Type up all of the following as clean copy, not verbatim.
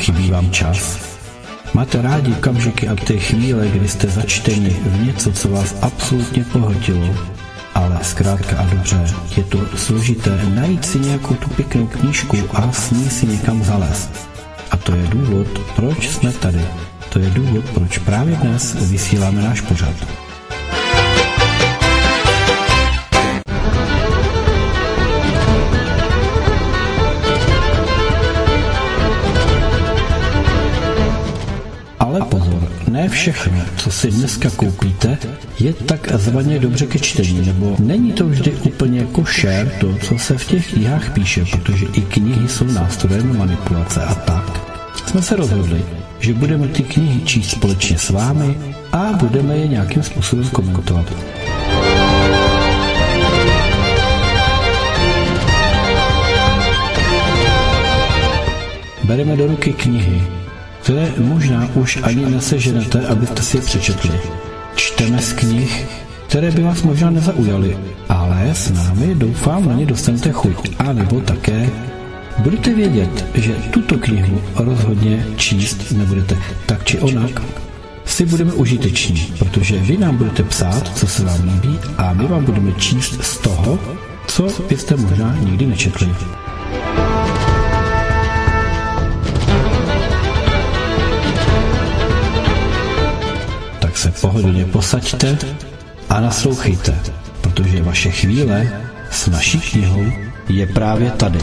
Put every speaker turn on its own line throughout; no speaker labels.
chybí vám čas? Máte rádi okamžiky a ty chvíle, kdy jste začteni v něco, co vás absolutně pohltilo, ale zkrátka a dobře, je to složité najít si nějakou tu pěknou knížku a s ní si někam zalézt. A to je důvod, proč jsme tady. To je důvod, proč právě dnes vysíláme náš pořad. Ale pozor, ne všechno, co si dneska koupíte, je takzvaně dobře ke čtení, nebo není to vždy úplně košer to, co se v těch knihách píše, protože i knihy jsou nástrojem manipulace a tak. Jsme se rozhodli, že budeme ty knihy číst společně s vámi a budeme je nějakým způsobem komentovat. Bereme do ruky knihy, které možná už ani neseženete, abyste si je přečetli. Čteme z knih, které by vás možná nezaujaly, ale s námi doufám na ně dostanete chuť. A nebo také budete vědět, že tuto knihu rozhodně číst nebudete. Tak či onak si budeme užiteční, protože vy nám budete psát, co se vám líbí, a my vám budeme číst z toho, co byste možná nikdy nečetli. Se pohodlně posaďte a naslouchejte, protože vaše chvíle s naší knihou je právě tady.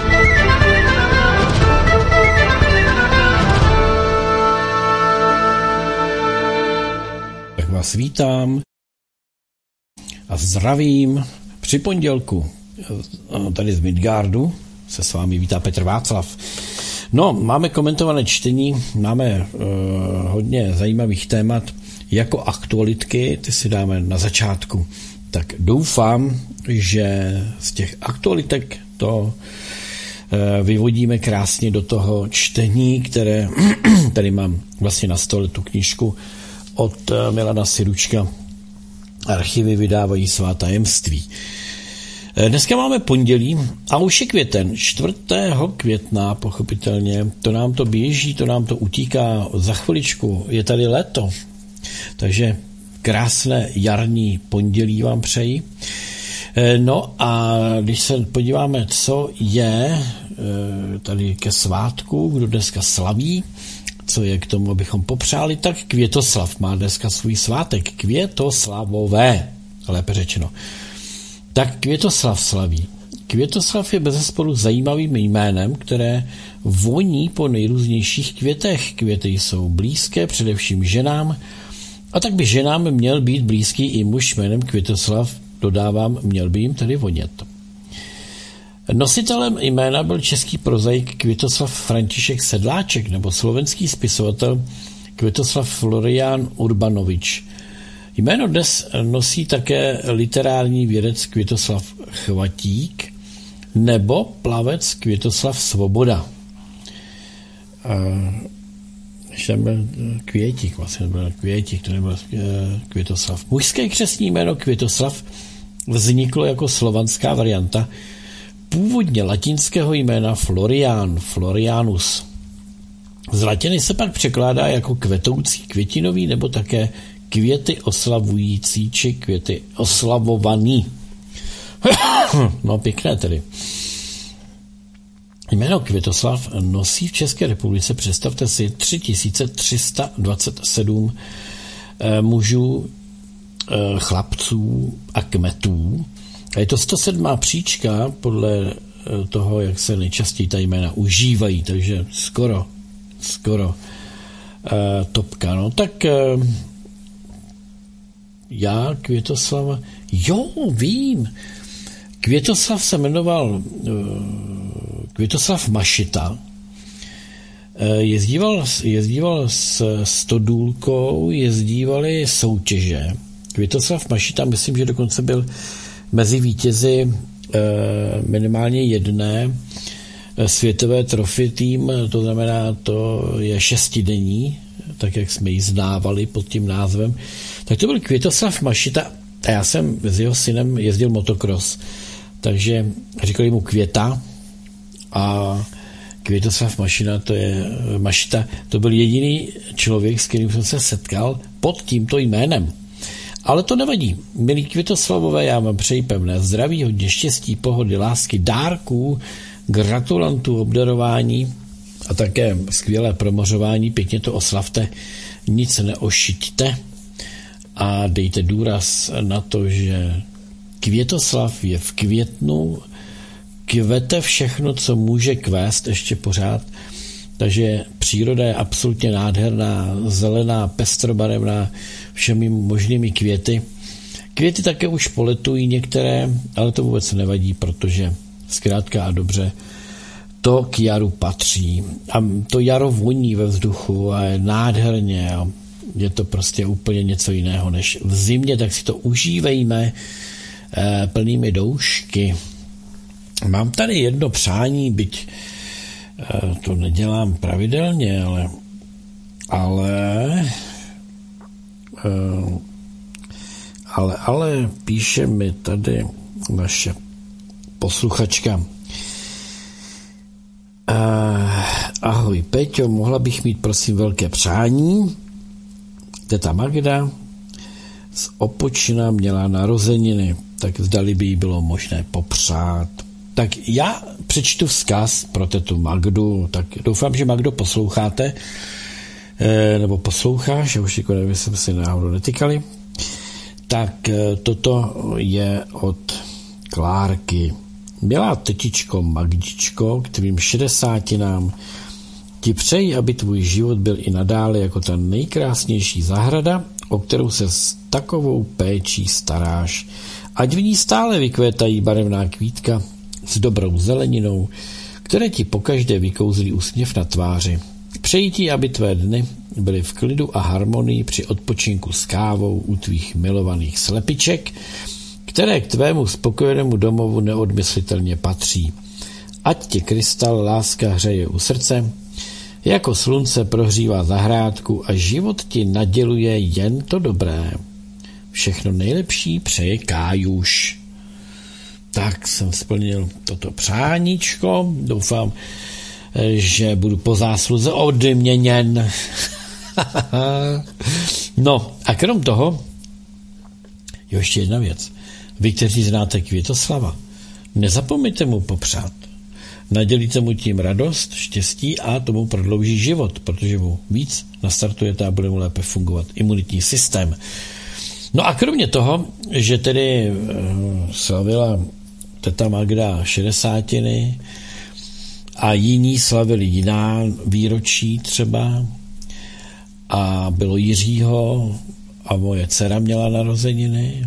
Tak vás vítám a zdravím při pondělku. Tady z Midgardu se s vámi vítá Petr Václav. No, máme komentované čtení, máme hodně zajímavých témat, jako aktualitky, ty si dáme na začátku. Tak doufám, že z těch aktualitek to vyvodíme krásně do toho čtení, které tady mám vlastně na stole tu knížku od Milana Siručka. Archivy vydávají svá tajemství. Dneska máme pondělí a už je květen, 4. května, pochopitelně. To nám to běží, to nám to utíká za chviličku, je tady léto. Takže krásné jarní pondělí vám přeji. No a když se podíváme, co je tady ke svátku, kdo dneska slaví, co je k tomu, abychom popřáli, tak Květoslav má dneska svůj svátek. Květoslavové, lépe řečeno. Tak Květoslav slaví. Květoslav je bezesporu zajímavým jménem, které voní po nejrůznějších květech. Květy jsou blízké především ženám, a tak by ženám měl být blízký i muž jménem Květoslav, dodávám, měl by jim tedy vonět. Nositelem jména byl český prozaik Květoslav František Sedláček nebo slovenský spisovatel Květoslav Florián Urbanovič. Jméno dnes nosí také literární vědec Květoslav Chvatík nebo plavec Květoslav Svoboda. Tam byl Květík, vlastně byl Květík, to nebyl Květoslav. Mužské křestní jméno Květoslav vzniklo jako slovanská varianta původně latinského jména Florian, Florianus. Z latiny se pak překládá jako kvetoucí, květinový nebo také květy oslavující či květy oslavovaný. No pěkné tedy. Jméno Květoslav nosí v České republice, představte si, 3327 mužů, chlapců a kmetů. A je to 107. příčka podle toho, jak se nejčastěji ta jména užívají, takže skoro topka. No tak já Květoslava, vím, Květoslav se jmenoval Květoslav Mašita, jezdíval s Stodůlkou, jezdívali soutěže. Květoslav Mašita, myslím, že dokonce byl mezi vítězi minimálně jedné světové trofy tým, to znamená, to je 6denní, tak jak jsme ji znávali pod tím názvem. Tak to byl Květoslav Mašita a já jsem s jeho synem jezdil motocross, takže říkali mu Květa a Květoslav Mašita, to byl jediný člověk, s kterým jsem se setkal pod tímto jménem. Ale to nevadí. Milí Květoslavové, já vám přeji pevné zdraví, hodně štěstí, pohody, lásky, dárků, gratulantů, obdarování a také skvělé promořování. Pěkně to oslavte, nic neošiťte a dejte důraz na to, že Květoslav je v květnu, kvete všechno, co může kvést ještě pořád, takže příroda je absolutně nádherná, zelená, pestrobarevná, všemi možnými květy. Květy také už poletují některé, ale to vůbec nevadí, protože zkrátka a dobře to k jaru patří. A to jaro voní ve vzduchu a je nádherně a je to prostě úplně něco jiného než v zimě, tak si to užívejme plnými doušky. Mám tady jedno přání, byť to nedělám pravidelně, ale píše mi tady naše posluchačka. Ahoj Peťo, mohla bych mít prosím velké přání. Teta Magda z Opočina měla narozeniny, tak zdali by jí bylo možné popřát. Tak já přečtu vzkaz pro tetu Magdu, tak doufám, že Magdo posloucháte, nebo posloucháš, já už jako nevím, jsme si náhodou netykali. Tak toto je od Klárky. Milá tetičko Magdičko, k tvým 60 ti přeji, aby tvůj život byl i nadále jako ta nejkrásnější zahrada, o kterou se s takovou péčí staráš. Ať v ní stále vykvétají barevná kvítka s dobrou zeleninou, které ti pokaždé vykouzlí úsměv na tváři. Přeji ti, aby tvé dny byly v klidu a harmonii při odpočinku s kávou u tvých milovaných slepiček, které k tvému spokojenému domovu neodmyslitelně patří. Ať tě krystal láska hřeje u srdce, jako slunce prohřívá zahrádku a život ti naděluje jen to dobré. Všechno nejlepší přeje Kájuš. Tak jsem splnil toto přáníčko. Doufám, že budu po zásluze odměněn. No a krom toho, ještě jedna věc. Vy, kteří znáte Květoslava, nezapomeňte mu popřát. Nadělíte mu tím radost, štěstí a tomu prodlouží život, protože mu víc nastartujete a bude mu lépe fungovat imunitní systém. No a kromě toho, že tedy slavila teta Magda 60 a jiní slavili jiná výročí třeba a bylo Jiřího a moje dcera měla narozeniny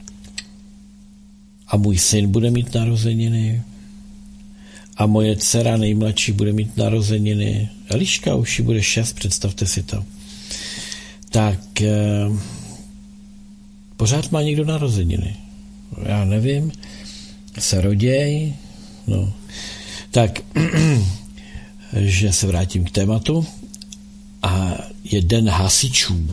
a můj syn bude mít narozeniny a moje dcera nejmladší bude mít narozeniny. Eliška už jí bude 6, představte si to. Tak pořád má někdo narozeniny. Já nevím, se roděj, no. Tak, že se vrátím k tématu. A je den hasičů.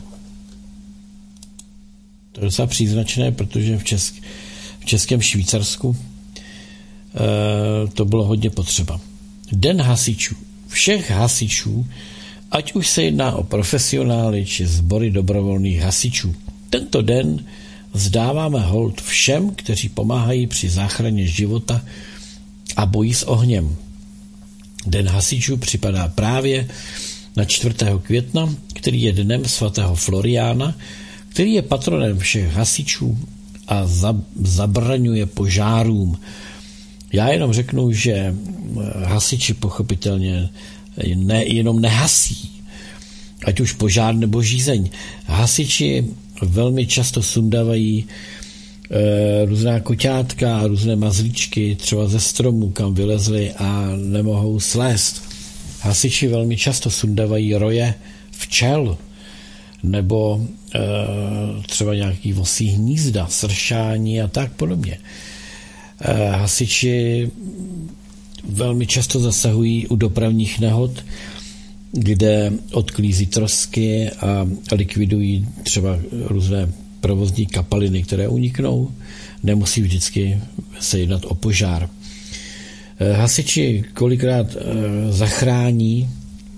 To je docela příznačné, protože v českém Švýcarsku to bylo hodně potřeba. Den hasičů. Všech hasičů, ať už se jedná o profesionály či sbory dobrovolných hasičů. Tento den vzdáváme hold všem, kteří pomáhají při záchraně života a boji s ohněm. Den hasičů připadá právě na 4. května, který je dnem svatého Floriána, který je patronem všech hasičů a zabraňuje požárům. Já jenom řeknu, že hasiči pochopitelně jenom nehasí, ať už požár nebo žízeň. Hasiči velmi často sundávají různá koťátka a různé mazlíčky třeba ze stromu, kam vylezli a nemohou slézt. Hasiči velmi často sundávají roje včel nebo třeba nějaký vosí hnízda, sršání a tak podobně. Hasiči velmi často zasahují u dopravních nehod, kde odklízí trosky a likvidují třeba různé provozní kapaliny, které uniknou. Nemusí vždycky se jednat o požár. Hasiči kolikrát zachrání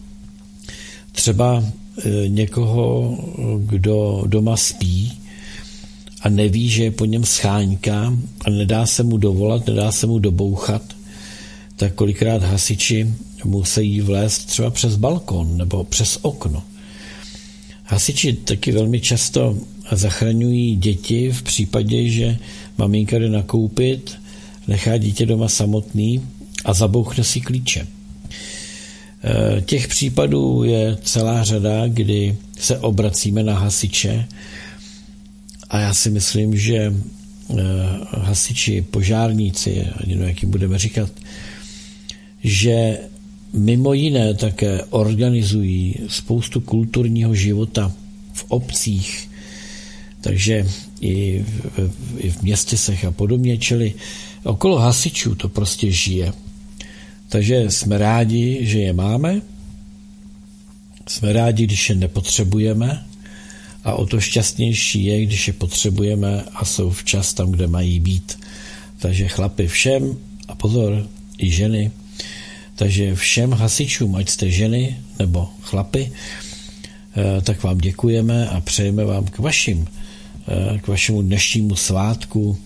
třeba někoho, kdo doma spí a neví, že je po něm scháňka a nedá se mu dovolat, nedá se mu dobouchat, tak kolikrát hasiči musí vlézt třeba přes balkon nebo přes okno. Hasiči taky velmi často zachraňují děti v případě, že maminka jde nakoupit, nechá dítě doma samotný a zabouchne si klíče. Těch případů je celá řada, kdy se obracíme na hasiče a já si myslím, že hasiči, požárníci, jak jim budeme říkat, že mimo jiné také organizují spoustu kulturního života v obcích, takže i v městech a podobně, čili okolo hasičů to prostě žije. Takže jsme rádi, že je máme, jsme rádi, když je nepotřebujeme a o to šťastnější je, když je potřebujeme a jsou včas tam, kde mají být. Takže chlapi všem a pozor, i ženy, takže všem hasičům, ať jste ženy nebo chlapi, tak vám děkujeme a přejeme vám k vašemu dnešnímu svátku,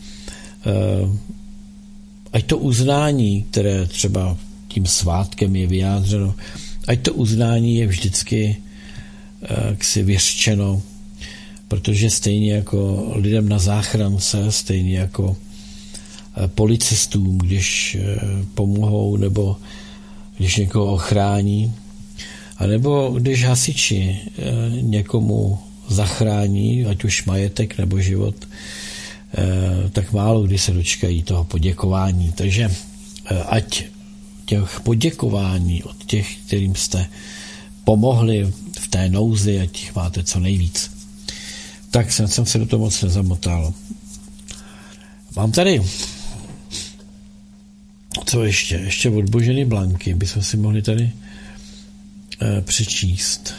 ať to uznání, které třeba tím svátkem je vyjádřeno, ať to uznání je vždycky si vyřčeno, protože stejně jako lidem na záchrance, stejně jako policistům, když pomohou nebo když někoho ochrání, anebo když hasiči někomu zachrání, ať už majetek nebo život, tak málo kdy se dočkají toho poděkování. Takže ať těch poděkování od těch, kterým jste pomohli v té nouzi, ať jich máte co nejvíc. Tak jsem se do toho moc nezamotal. Mám tady co ještě? Ještě od Boženy Blanky bychom si mohli tady přečíst.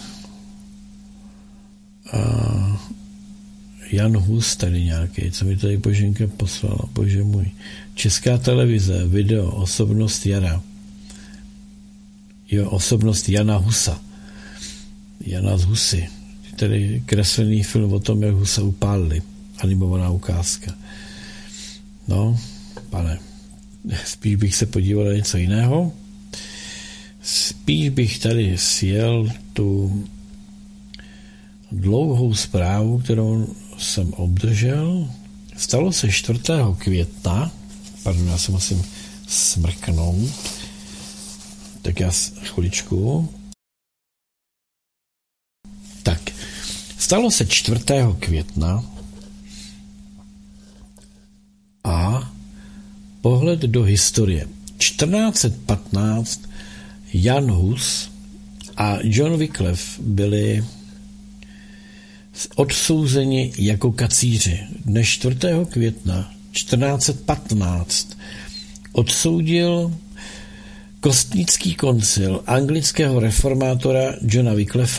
Jan Hus tady nějaký, co mi tady Boženka poslala, bože můj. Česká televize, video, osobnost Jana. Jo, osobnost Jana Husa. Jana z Husy. Tady kreslený film o tom, jak Husa upálili. Animovaná ukázka. No, pane, spíš bych se podíval na něco jiného. Spíš bych tady sjel tu dlouhou zprávu, kterou jsem obdržel. Stalo se 4. května, pardon, já se musím smrknout, tak já chviličku. Tak, stalo se 4. května a pohled do historie. 1415 Jan Hus a John Wycliffe byli odsouzeni jako kacíři. Dne 4. května 1415 odsoudil kostnický koncil anglického reformátora Johna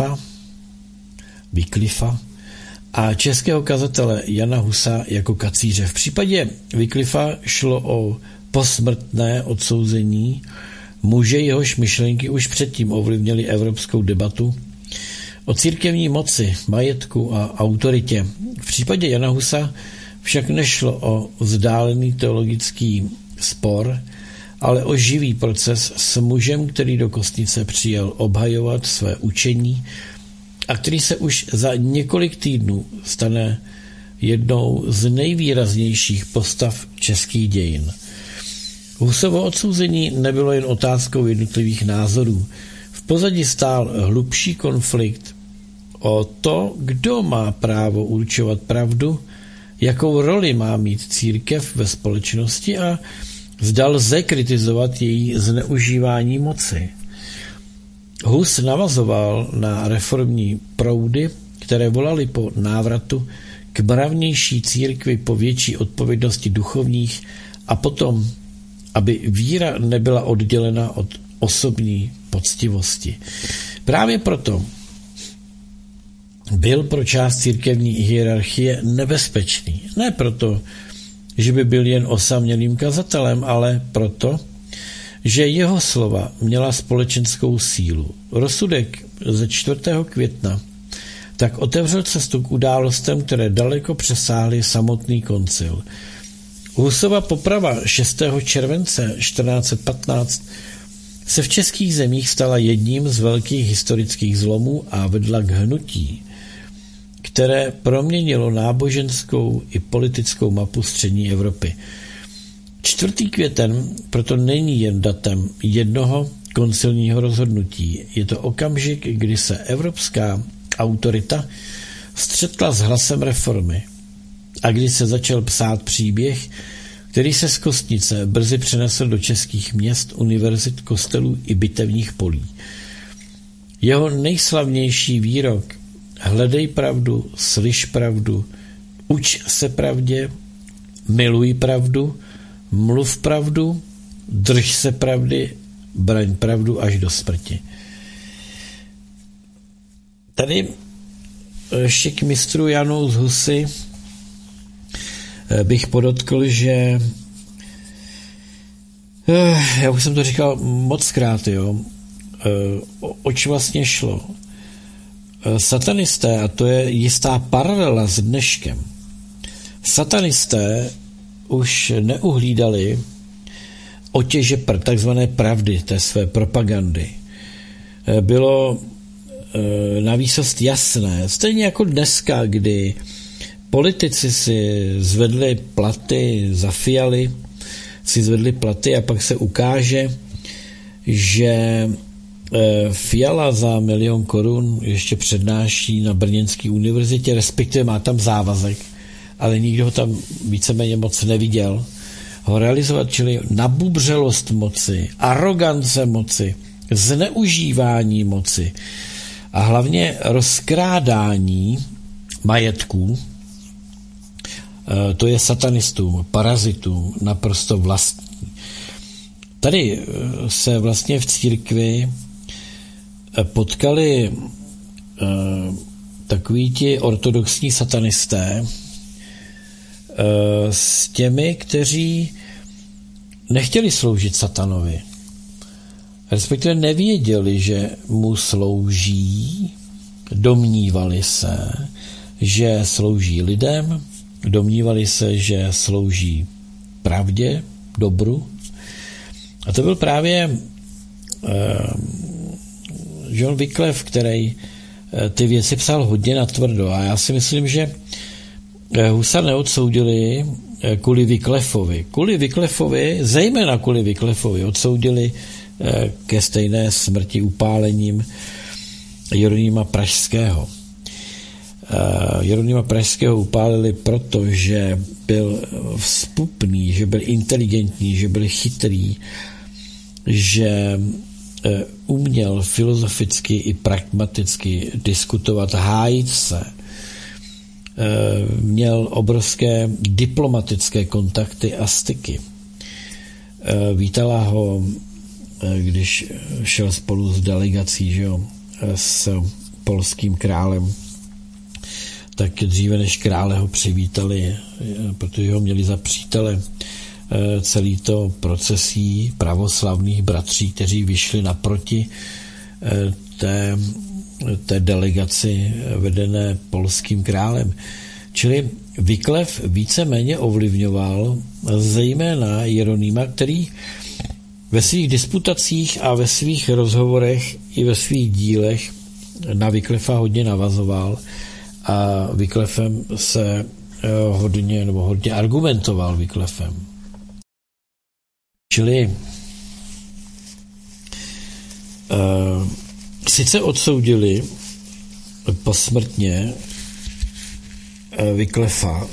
Wycliffa a českého kazatele Jana Husa jako kacíře. V případě Wycliffa šlo o posmrtné odsouzení muže, jehož myšlenky už předtím ovlivnily evropskou debatu o církevní moci, majetku a autoritě. V případě Jana Husa však nešlo o vzdálený teologický spor, ale o živý proces s mužem, který do kostnice přijel obhajovat své učení a který se už za několik týdnů stane jednou z nejvýraznějších postav českých dějin. Husovo odsouzení nebylo jen otázkou jednotlivých názorů. V pozadí stál hlubší konflikt o to, kdo má právo určovat pravdu, jakou roli má mít církev ve společnosti a zda lze kritizovat její zneužívání moci. Hus navazoval na reformní proudy, které volaly po návratu k mravnější církvi, po větší odpovědnosti duchovních a potom, aby víra nebyla oddělena od osobní poctivosti. Právě proto byl pro část církevní hierarchie nebezpečný. Ne proto, že by byl jen osamělým kazatelem, ale proto, že jeho slova měla společenskou sílu. Rozsudek ze 4. května tak otevřel cestu k událostem, které daleko přesáhly samotný koncil. Husova poprava 6. července 1415 se v českých zemích stala jedním z velkých historických zlomů a vedla k hnutí, které proměnilo náboženskou i politickou mapu střední Evropy. 4. květen proto není jen datem jednoho koncilního rozhodnutí. Je to okamžik, kdy se evropská autorita střetla s hlasem reformy a kdy se začal psát příběh, který se z Kostnice brzy přenesl do českých měst, univerzit, kostelů i bitevních polí. Jeho nejslavnější výrok hledej pravdu, slyš pravdu, uč se pravdě, miluj pravdu, mluv pravdu, drž se pravdy, braň pravdu až do smrti. Tady ještě k mistru Janu z Husy bych podotkl, že já už jsem to říkal mockrát, oč vlastně šlo. Satanisté, a to je jistá paralela s dneškem, satanisté už neuhlídali otěže takzvané pravdy, té své propagandy. Bylo navýsost jasné, stejně jako dneska, kdy politici si zvedli platy za Fialy, si zvedli platy a pak se ukáže, že Fiala za 1 000 000 korun ještě přednáší na Brněnské univerzitě, respektive má tam závazek, ale nikdo ho tam víceméně moc neviděl ho realizovat, čili nabubřelost moci, arogance moci, zneužívání moci a hlavně rozkrádání majetků, to je satanistům, parazitům naprosto vlastní. Tady se vlastně v církvi potkali takoví ti ortodoxní satanisté s těmi, kteří nechtěli sloužit satanovi. Respektive nevěděli, že mu slouží, domnívali se, že slouží lidem, domnívali se, že slouží pravdě, dobru. A to byl právě John Wycliffe, který ty věci psal hodně natvrdo. A já si myslím, že Husa neodsoudili kvůli Wycliffovi. Kvůli Wycliffovi, zejména kvůli Wycliffovi, odsoudili ke stejné smrti upálením Jeronýma Pražského. Jeronýma Pražského upálili, protože byl vzpupný, že byl inteligentní, že byl chytrý, že uměl filozoficky i pragmaticky diskutovat, hájit se. Měl obrovské diplomatické kontakty a styky. Vítala ho, když šel spolu s delegací, že jo, s polským králem, tak dříve než krále ho přivítali, protože ho měli za přítele, celý to procesí pravoslavných bratří, kteří vyšli naproti té delegaci vedené polským králem. Čili Wycliffe víceméně ovlivňoval zejména Jeronýma, který ve svých disputacích a ve svých rozhovorech i ve svých dílech na Wycliffa hodně navazoval a Wycliffem se hodně argumentoval Wycliffem. Čili sice odsoudili posmrtně Wycliffa,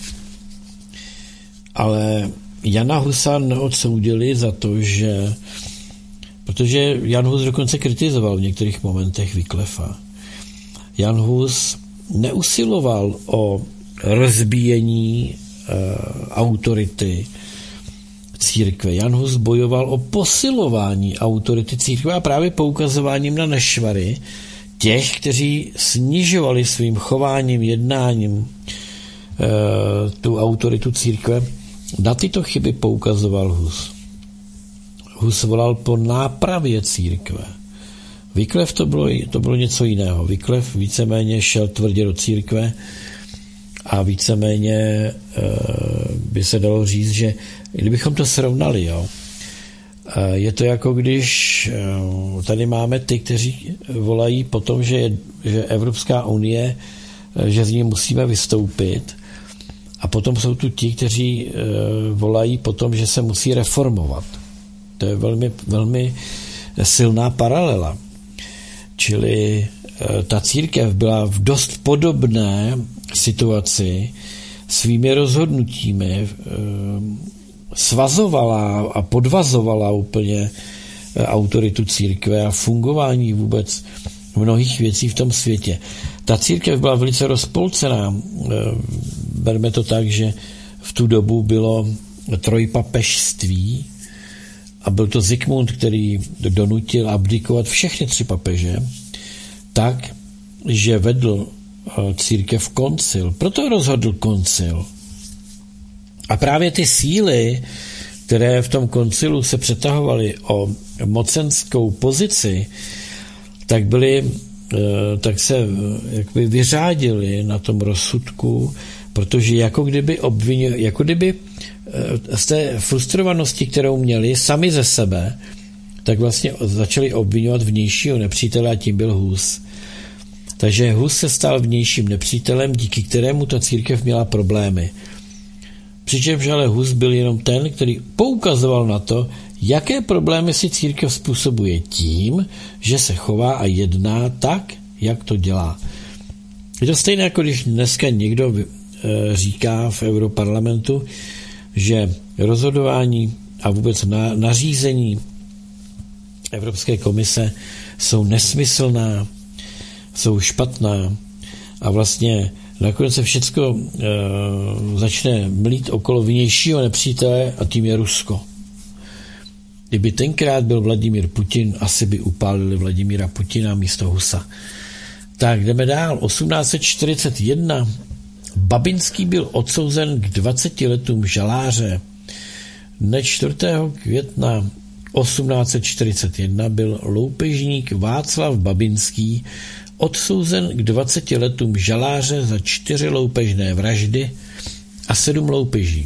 ale Jana Husa neodsoudili za to, protože Jan Hus dokonce kritizoval v některých momentech Wycliffa. Jan Hus neusiloval o rozbíjení autority církve. Jan Hus bojoval o posilování autority církve a právě poukazováním na nešvary těch, kteří snižovali svým chováním, jednáním tu autoritu církve. Na tyto chyby poukazoval Hus. Hus volal po nápravě církve. Wycliffe to bylo něco jiného. Wycliffe víceméně šel tvrdě do církve a víceméně by se dalo říct, že kdybychom to srovnali, jo, je to jako když tady máme ty, kteří volají po tom, že Evropská unie, že z ní musíme vystoupit, a potom jsou tu ti, kteří volají po tom, že se musí reformovat. To je velmi, velmi silná paralela. Čili ta církev byla v dost podobné situaci, svými rozhodnutími svazovala a podvazovala úplně autoritu církve a fungování vůbec mnohých věcí v tom světě. Ta církev byla velice rozpolcená. Berme to tak, že v tu dobu bylo trojpapežství a byl to Zikmund, který donutil abdikovat všechny 3 papeže, tak, že vedl církev koncil. Proto rozhodl koncil. A právě ty síly, které v tom koncilu se přetahovaly o mocenskou pozici, tak se jakoby vyřádili na tom rozsudku, protože jako kdyby z té frustrovanosti, kterou měli sami ze sebe, tak vlastně začali obvinovat vnějšího nepřítele a tím byl Hus. Takže Hus se stal vnějším nepřítelem, díky kterému ta církev měla problémy. Přičemž ale Hus byl jenom ten, který poukazoval na to, jaké problémy si církev způsobuje tím, že se chová a jedná tak, jak to dělá. Je to stejné, jako když dneska někdo říká v Europarlamentu, že rozhodování a vůbec nařízení Evropské komise jsou nesmyslná, jsou špatná a vlastně nakonec se všecko začne mlít okolo vnějšího nepřítele a tím je Rusko. Kdyby tenkrát byl Vladimír Putin, asi by upálili Vladimíra Putina místo Husa. Tak jdeme dál. 1841. Babinský byl odsouzen k 20 letům žaláře. Dne 4. května 1841 byl loupežník Václav Babinský odsouzen k 20 letům žaláře za 4 loupežné vraždy a 7 loupeží.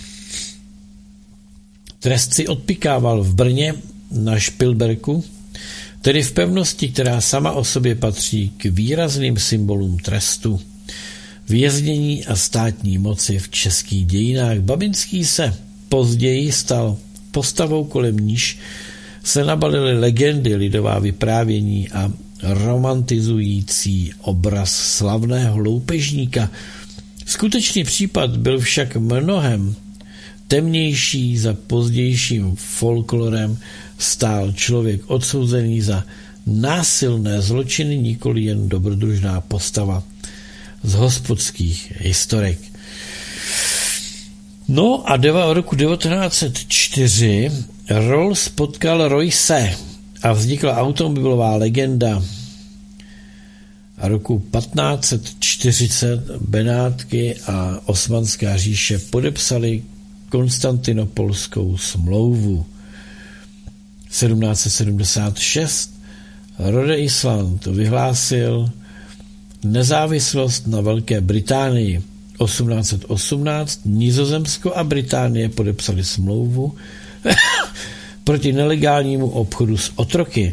Trest si odpykával v Brně na Špilberku, tedy v pevnosti, která sama o sobě patří k výrazným symbolům trestu, věznění a státní moci v českých dějinách. Babinský se později stal postavou, kolem níž se nabalily legendy, lidová vyprávění a romantizující obraz slavného loupežníka. Skutečný případ byl však mnohem temnější. Za pozdějším folklorem stál člověk odsouzený za násilné zločiny, nikoli jen dobrodružná postava z hospodských historek. No a roku 1904 Rolls potkal Royce a vznikla automobilová legenda. A roku 1540 Benátky a Osmanská říše podepsali Konstantinopolskou smlouvu. 1776 Rhode Island vyhlásil nezávislost na Velké Británii. 1818 Nizozemsko a Británie podepsali smlouvu proti nelegálnímu obchodu s otroky.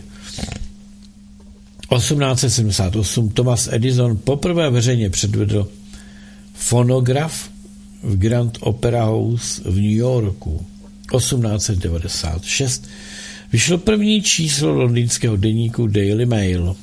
1878 Thomas Edison poprvé veřejně předvedl fonograf v Grand Opera House v New Yorku. 1896 vyšlo první číslo londýnského deníku Daily Mail.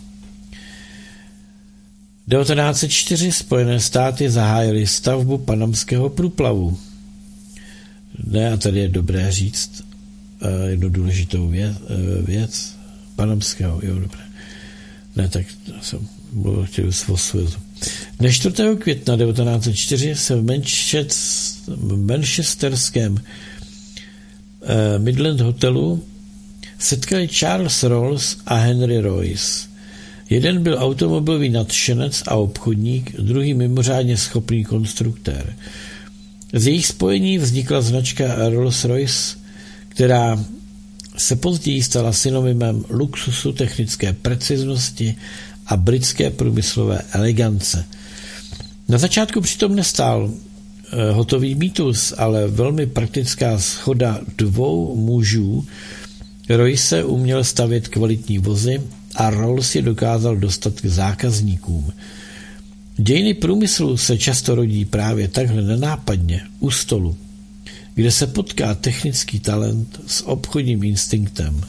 1904 Spojené státy zahájily stavbu panamského průplavu. Ne, a tady je dobré říct jednu důležitou věc. Panamského, jo, dobré. Ne, tak jsem mluvil o Suezu. Dne 4. května 1904 se v manchesterském Midland hotelu setkali Charles Rolls a Henry Royce. Jeden byl automobilový nadšenec a obchodník, druhý mimořádně schopný konstruktér. Z jejich spojení vznikla značka Rolls-Royce, která se později stala synonymem luxusu, technické preciznosti a britské průmyslové elegance. Na začátku přitom nestál hotový mýtus, ale velmi praktická shoda dvou mužů. Royce uměl stavět kvalitní vozy a Rolls je dokázal dostat k zákazníkům. Dějiny průmyslu se často rodí právě takhle nenápadně u stolu, kde se potká technický talent s obchodním instinktem.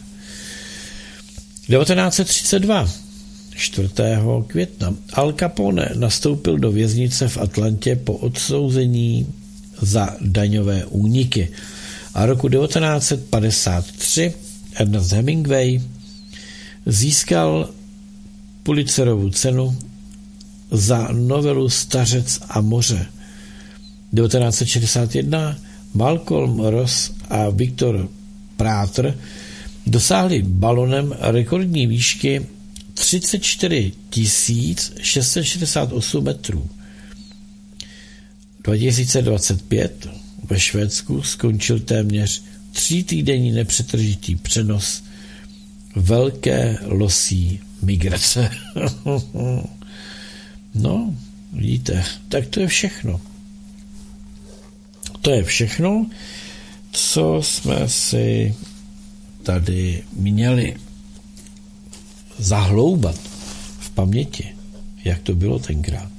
1932. 4. května Al Capone nastoupil do věznice v Atlantě po odsouzení za daňové úniky. A roku 1953 Ernest Hemingway získal Pulitzerovu cenu za novelu Stařec a moře. 1961 Malcolm Ross a Viktor Prater dosáhli balonem rekordní výšky 34 668 metrů. 2025 ve Švédsku skončil téměř 3týdenní nepřetržitý přenos velké losí migrace. No, vidíte, tak to je všechno. To je všechno, co jsme si tady měli zahloubat v paměti, jak to bylo tenkrát.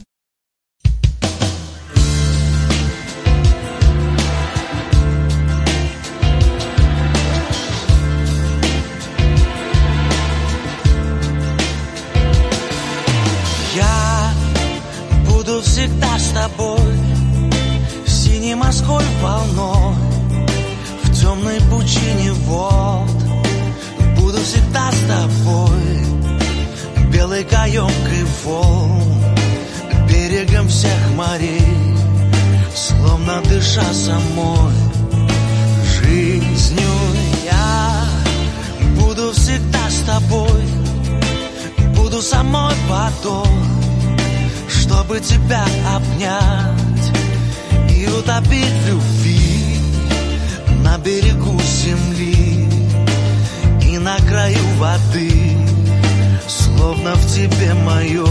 Я буду всегда с тобой, синей морской волной, в темной пучине вод. Буду всегда с тобой, белой каемкой волн, берегом всех морей, словно дыша самой жизнью. Я буду всегда с тобой, буду самой водой, чтобы тебя обнять и утопить в любви на берегу земли и на краю воды, словно в тебе мое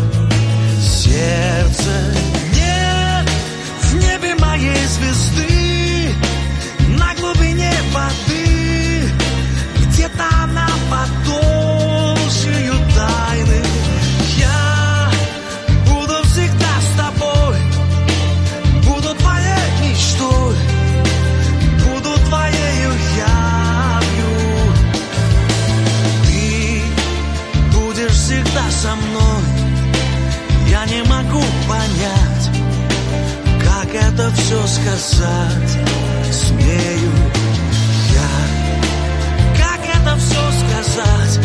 сердце. Нет в небе моей звезды, на глубине воды, где-то она под толщею тайны. Я буду всегда с тобой, буду твоей мечтой, буду твоею явью. Ты будешь всегда со мной. Я не могу понять, как это все сказать смею я. Как это все сказать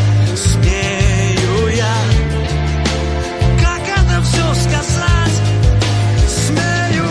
смею я. Как это все сказать смею.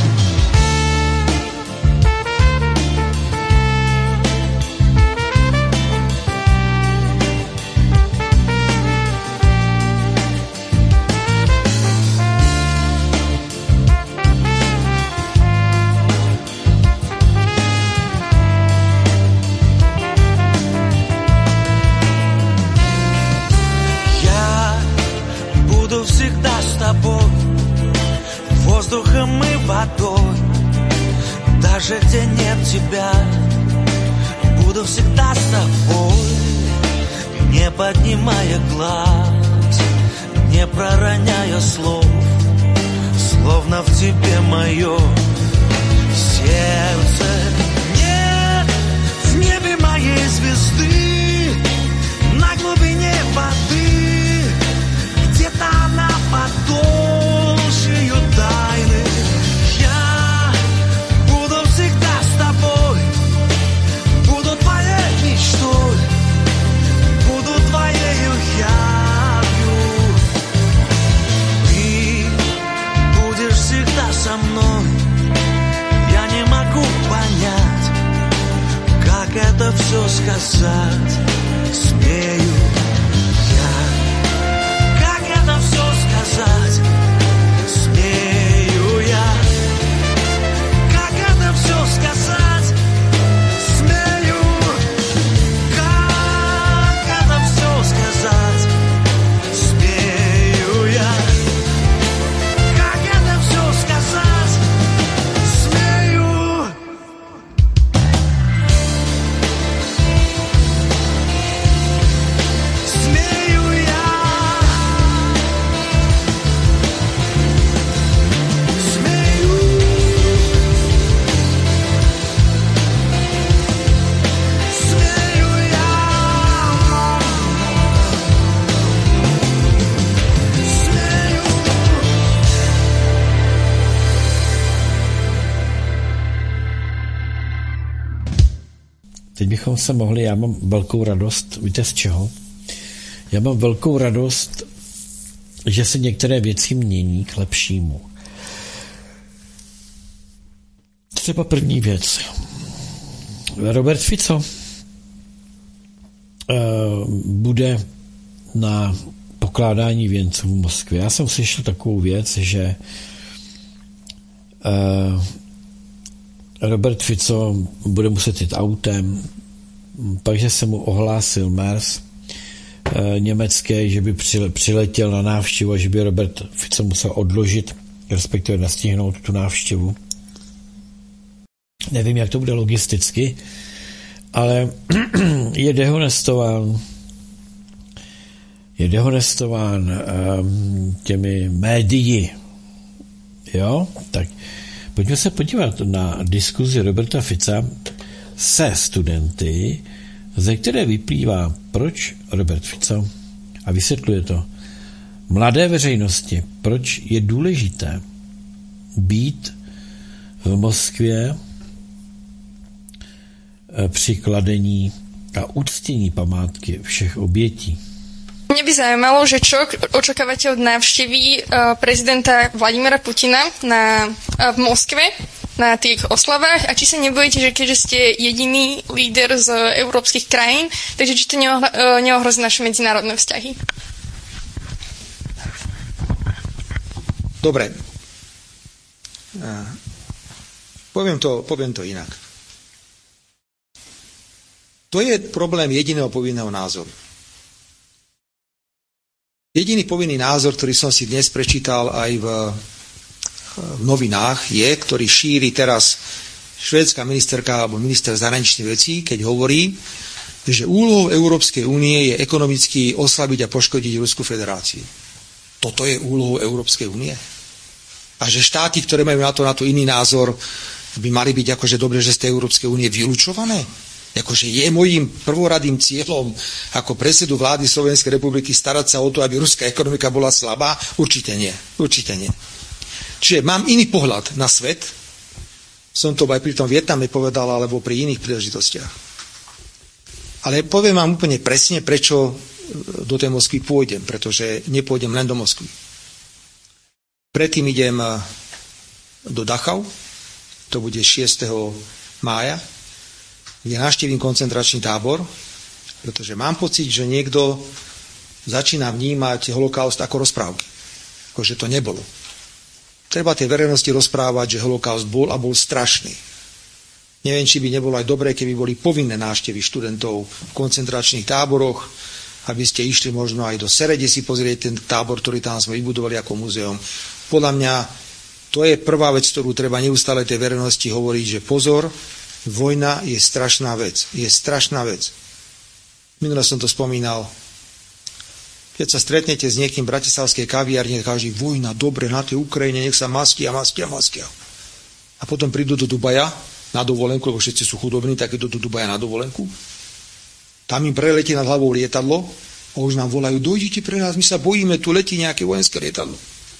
Всегда с тобой, воздухом и водой, даже где нет тебя. Буду всегда с тобой, не поднимая глаз, не пророняя слов, словно в тебе мое сердце. Нет в небе моей звезды, на глубине воды, где-то она под толщею тайны. Я буду всегда с тобой, буду твоей мечтой, буду твоею явью. Ты будешь всегда со мной. Я не могу понять, как это все сказать смею я. Это все сказать смею я. Как это все сказать смею.
teď bychom se mohli, já mám velkou radost, víte z čeho? Já mám velkou radost, že se některé věci mění k lepšímu. Třeba první věc. Robert Fico bude na pokládání věnců v Moskvě. Já jsem slyšel takovou věc, že Robert Fico bude muset jít autem, takže se mu ohlásil MERS německé, že by přiletěl na návštěvu a že by Robert Fico musel odložit, respektive nastihnout tu návštěvu. Nevím, jak to bude logisticky, ale je dehonestován těmi médii. Jo? Tak pojďme se podívat na diskuzi Roberta Fica se studenty, ze které vyplývá, proč Robert Fico, a vysvětluje to mladé veřejnosti, proč je důležité být v Moskvě při kladení a uctění památky všech obětí.
Mne by zaujímalo, že čo očakávate od návštevy prezidenta Vladimira Putina v Moskve na tých oslavách a či sa nebojíte, že keďže ste jediný líder z európskych krajín, takže či to neohrozí naše medzinárodné vzťahy?
Dobre. Poviem to inak. To je problém jediného povinného názoru. Jediný povinný názor, ktorý som si dnes prečítal aj v novinách, ktorý šíri teraz švédska ministerka alebo minister zahraničných vecí, keď hovorí, že úlohou Európskej únie je ekonomicky oslabiť a poškodiť Ruskú federáciu. Toto je úlohou Európskej únie. A že štáty, ktoré majú na to iný názor, by mali byť akože dobre, že z tej Európskej únie vylúčované. Akože je mojím prvoradým cieľom ako predsedu vlády Slovenskej republiky starať sa o to, aby ruská ekonomika bola slabá? Určite nie. Čiže mám iný pohľad na svet. Som to aj pri tom Vietname povedal, alebo pri iných príležitostiach. Ale poviem vám úplne presne, prečo do tej Moskvy pôjdem, pretože nepôjdem len do Moskvy. Predtým idem do Dachau, to bude 6. mája, kde navštívim koncentračný tábor, pretože mám pocit, že niekto začína vnímať holokaust ako rozprávky. Akože to nebolo. Treba tej verejnosti rozprávať, že holokaust bol a bol strašný. Neviem, či by nebolo aj dobré, keby boli povinné návštevy študentov v koncentračných táboroch, aby ste išli možno aj do Serede si pozrieť ten tábor, ktorý tam sme vybudovali ako múzeum. Podľa mňa to je prvá vec, ktorú treba neustále tej verejnosti hovoriť, že pozor, vojna je strašná vec. Je strašná vec. Minule som to spomínal. Keď sa stretnete s niekým v bratislavskej kaviarni, každý vojna, dobre, na tej Ukrajine, nech sa maskia. A potom prídu do Dubaja na dovolenku, lebo všetci sú chudobní, tak idú do Dubaja na dovolenku. Tam im preletí nad hlavou lietadlo a už nám volajú, dojdite pre nás, my sa bojíme, tu letí nejaké vojenské lietadlo.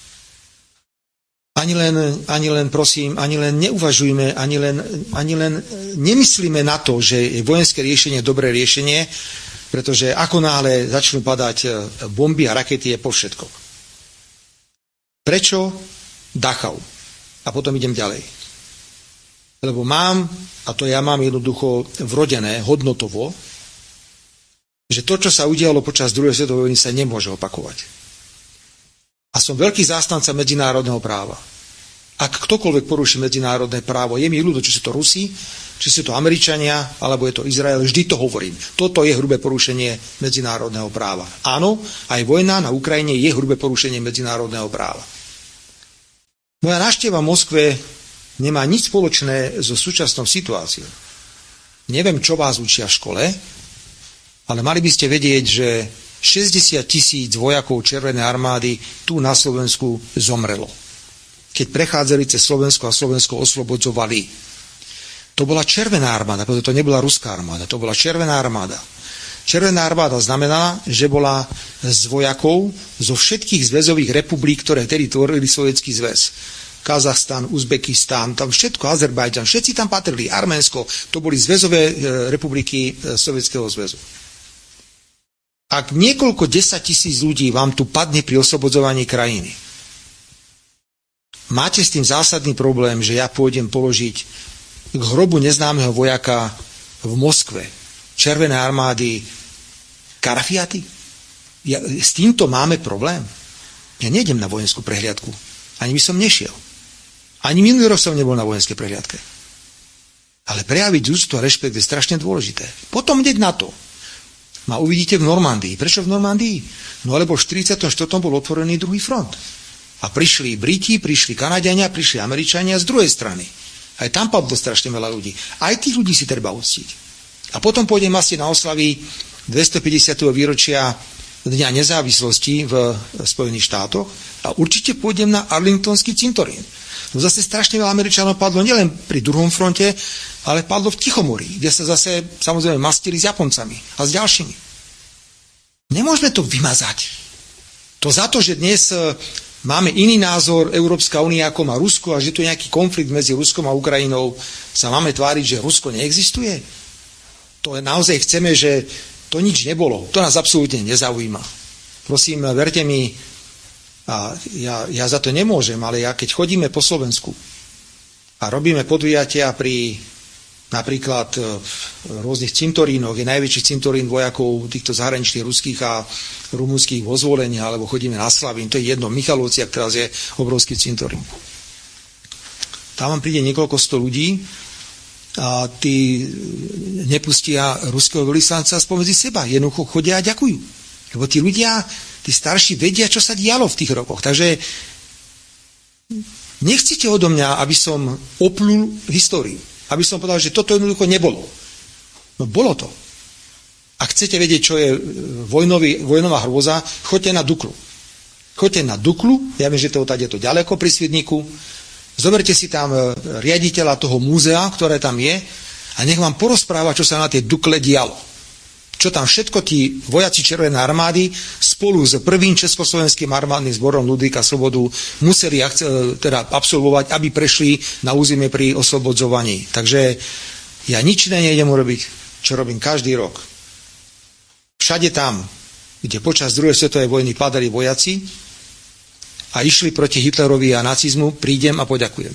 Ani len prosím, ani len neuvažujme, ani len nemyslíme na to, že je vojenské riešenie dobré riešenie, pretože ako náhle začnú padať bomby a rakety, je po všetko. Prečo Dachau? A potom idem ďalej. Lebo mám, a to ja mám jednoducho vrodené, hodnotovo, že to, čo sa udialo počas druhej svetovej vojny, sa nemôže opakovať. A som veľký zástanca medzinárodného práva. Ak ktokoľvek poruší medzinárodné právo, je mi ľúto, či sú to Rusi, či sú to Američania, alebo je to Izrael, vždy to hovorím. Toto je hrubé porušenie medzinárodného práva. Áno, aj vojna na Ukrajine je hrubé porušenie medzinárodného práva. Moja návšteva v Moskve nemá nič spoločné so súčasnou situáciou. Neviem, čo vás učia v škole, ale mali by ste vedieť, že 60 000 vojakov Červenej armády tu na Slovensku zomrelo. Keď prechádzali cez Slovensko a Slovensko oslobodzovali. To bola Červená armáda, pretože to nebola ruská armáda, to bola Červená armáda. Červená armáda znamená, že bola z vojakov zo všetkých zväzových republik, ktoré vtedy tvorili Sovietský zväz. Kazachstan, Uzbekistan, tam všetko, Azerbajdžan, všetci tam patrili, Arménsko, to boli zväzové republiky Sovietskeho zväzu. Ak niekoľko 10 000 ľudí vám tu padne pri oslobodzovaní krajiny, máte s tým zásadný problém, že ja pôjdem položiť k hrobu neznámeho vojaka v Moskve, Červenej armády, Karafiaty? S týmto máme problém. Ja nejdem na vojenskú prehliadku. Ani by som nešiel. Ani minulý rok som nebol na vojenskej prehliadke. Ale prejaviť úctu a rešpekt je strašne dôležité. Potom hneď na to ma uvidíte v Normandii. Prečo v Normandii? No lebo v 44. bol otvorený druhý front. A prišli Briti, prišli Kanadiania, prišli Američania z druhej strany. Aj tam padlo strašne veľa ľudí. Aj tých ľudí si treba uctiť. A potom pôjdem asi na oslavy 250. výročia Dňa nezávislosti v Spojených štátoch a určite pôjdem na Arlingtonský cintorín. No zase strašne veľa Američanov padlo nielen pri druhom fronte, ale padlo v Tichomorí, kde sa zase samozrejme mastili s Japoncami a s ďalšími. Nemôžeme to vymazať. To za to, že dnes máme iný názor Európska únia ako má Rusko a že tu je nejaký konflikt medzi Ruskom a Ukrajinou, sa máme tváriť, že Rusko neexistuje? To naozaj chceme, že to nič nebolo. To nás absolútne nezaujíma. Prosím, verte mi, a ja za to nemôžem, ale ja keď chodíme po Slovensku a robíme podujatia pri napríklad rôznych cintorínoch, je najväčší cintorín vojakov týchto zahraničných ruských a rumunských vo Zvolení, alebo chodíme na Slavín, to je jedno, Michalovciach teraz je obrovský cintorín. Tam vám príde niekoľko 100 ľudí a tí nepustia ruského veľvyslanca spomedzi seba. Jednoducho chodia a ďakujú. Lebo tí ľudia, tí starší vedia, čo sa dialo v tých rokoch. Takže nechcete odo mňa, aby som oplul históriu. Aby som povedal, že toto jednoducho nebolo. No bolo to. Ak chcete vedieť, čo je vojnová hrôza, choďte na Duklu. Choďte na Duklu, ja viem, že to je to ďaleko pri Svidníku. Zoberte si tam riaditeľa toho múzea, ktoré tam je, a nech vám porozpráva, čo sa na tej Dukle dialo. Čo tam všetko tí vojaci Červenej armády spolu s prvým československým armádnym zborom Ludvíka Slobodu museli teda absolvovať, aby prešli na územie pri oslobodzovaní. Takže ja nič iné nejdem urobiť, čo robím každý rok. Všade tam, kde počas druhej svetovej vojny padali vojaci a išli proti Hitlerovi a nacizmu, prídem a poďakujem.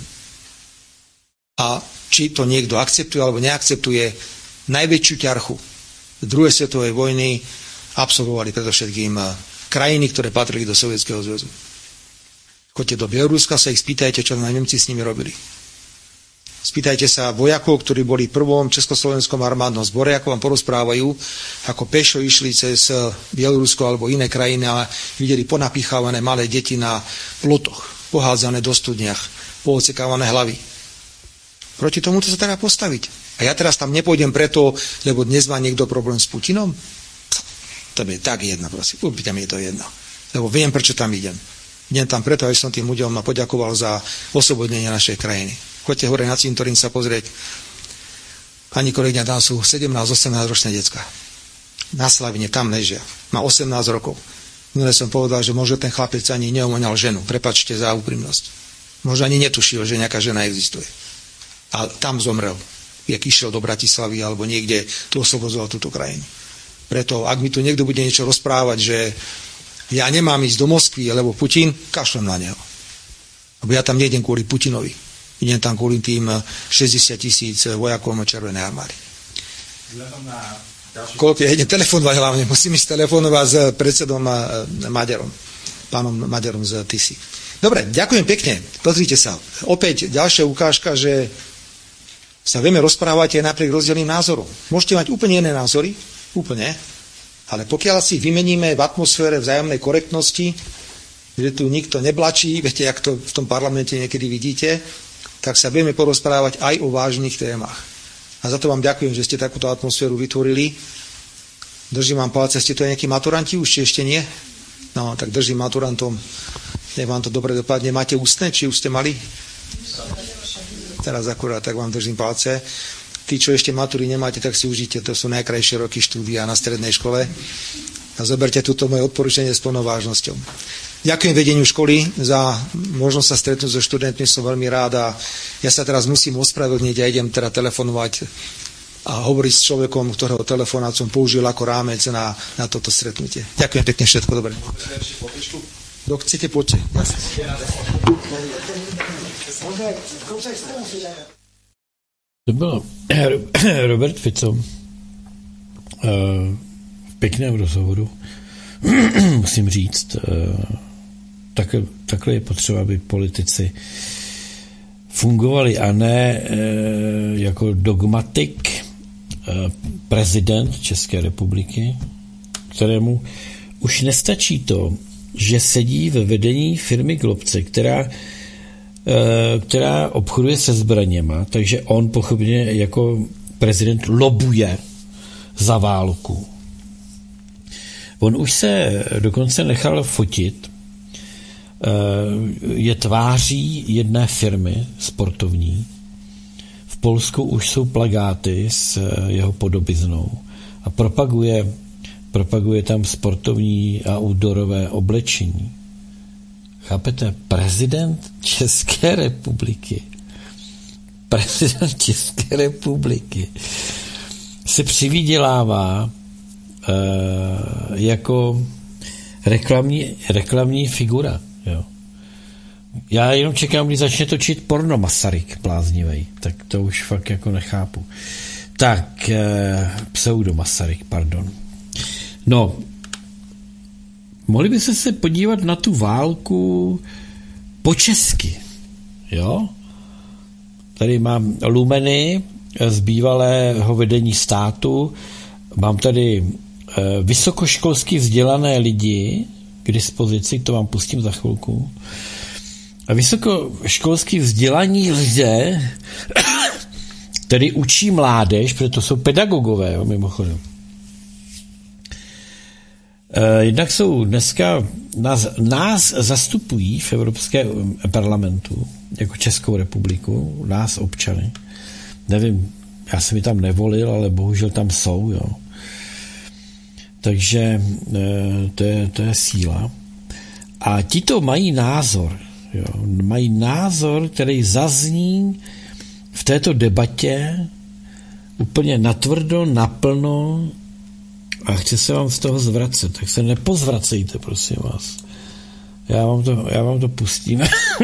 A či to niekto akceptuje alebo neakceptuje, najväčšiu ťarchu druhej svetovej vojny absolvovali predovšetkým krajiny, ktoré patrili do Sovietskeho zväzu. Choďte do Bieloruska, sa ich spýtajte, čo Nemci s nimi robili. Spýtajte sa vojakov, ktorí boli v prvom československom armádnom zbore, ako vám porozprávajú, ako pešo išli cez Bielorusko alebo iné krajiny a videli ponapichávané malé deti na plotoch, pohádzané do studniach, poocekávané hlavy. Proti tomu to sa treba postaviť. A ja teraz tam nepôjdem preto, lebo dnes má niekto problém s Putinom? To je tak jedno, prosím. Úplne mi je to jedno. Lebo viem, prečo tam idem. Idem tam preto, aby som tým ľuďom poďakoval za oslobodnenie našej krajiny. Choďte hore na cintorín sa pozrieť. Pani kolegyňa, tam sú 17-18 ročné decka. Na Slavine, tam ležia. Má 18 rokov. Minule som povedal, že možno ten chlapec ani neomoňal ženu. Prepáčte za úprimnosť. Možno ani netušil, že nejaká žena existuje. A tam zomrel. Jak išiel do Bratislavy alebo niekde, tu oslobodzoval túto krajinu. Preto, ak mi tu niekto bude niečo rozprávať, že ja nemám ísť do Moskvy, lebo Putin, kašlem na neho. Lebo ja tam nejdem kvôli Putinovi. Idem tam kvôli tým 60 000 vojakom Červenej armády. Koľko ja idem telefonovať hlavne, musím ísť telefonovať s predsedom Maďarom, pánom Maďarom z TISI. Dobre, ďakujem pekne. Pozrite sa. Opäť ďalšia ukážka, že sa vieme rozprávať aj napriek rozdielným názorom. Môžete mať úplne iné názory, úplne, ale pokiaľ si vymeníme v atmosfére vzájomnej korektnosti, že tu nikto neblačí, viete, jak to v tom parlamente niekedy vidíte, tak sa vieme porozprávať aj o vážnych témach. A za to vám ďakujem, že ste takúto atmosféru vytvorili. Držím vám palce, ste tu aj nejakí maturanti už, či ešte nie? No, tak držím maturantom. Nech vám to dobre dopadne. Máte ústne, či už ste mali? Teraz akurát, tak vám držím palce. Tí, čo ešte matúry nemáte, tak si užite. To sú najkrajšie roky štúdia na strednej škole. A zoberte túto moje odporúčanie s plnou vážnosťou. Ďakujem vedeniu školy za možnosť sa stretnúť so študentmi, som veľmi rád a ja sa teraz musím ospravedlniť a idem teda telefonovať a hovoriť s človekom, ktorého telefonát som použil ako rámec na toto stretnutie. Ďakujem pekne, všetko dobré. Kto chcete, poďte.
To byl Robert Fico v pěkném rozhovoru. Musím říct, takhle je potřeba, aby politici fungovali a ne jako dogmatik prezident České republiky, kterému už nestačí to, že sedí ve vedení firmy Globce, která obchoduje se zbraněma, takže on pochopně jako prezident lobuje za válku. On už se dokonce nechal fotit, je tváří jedné firmy sportovní. V Polsku už jsou plakáty s jeho podobiznou a propaguje tam sportovní a outdoorové oblečení. Chápete? Prezident České republiky se přivydělává jako reklamní figura. Jo. Já jenom čekám, když začne točit porno Masaryk bláznivej, tak to už fakt jako nechápu. Tak, pseudo Masaryk, pardon. No, mohli byste se podívat na tu válku po česky, jo? Tady mám lumeny z bývalého vedení státu, mám tady vysokoškolsky vzdělané lidi k dispozici, to vám pustím za chvilku. A vysokoškolsky vzdělaní lidé, který učí mládež, protože to jsou pedagogové, jo, mimochodem. Jednak jsou dneska, nás zastupují v Evropském parlamentu, jako Českou republiku, nás občany. Nevím, já jsem ji tam nevolil, ale bohužel tam jsou, jo. Takže to je síla. A tito mají názor, jo. Mají názor, který zazní v této debatě úplně natvrdo, naplno a chce se vám z toho zvracet. Tak se nepozvracejte, prosím vás. Já vám to pustím.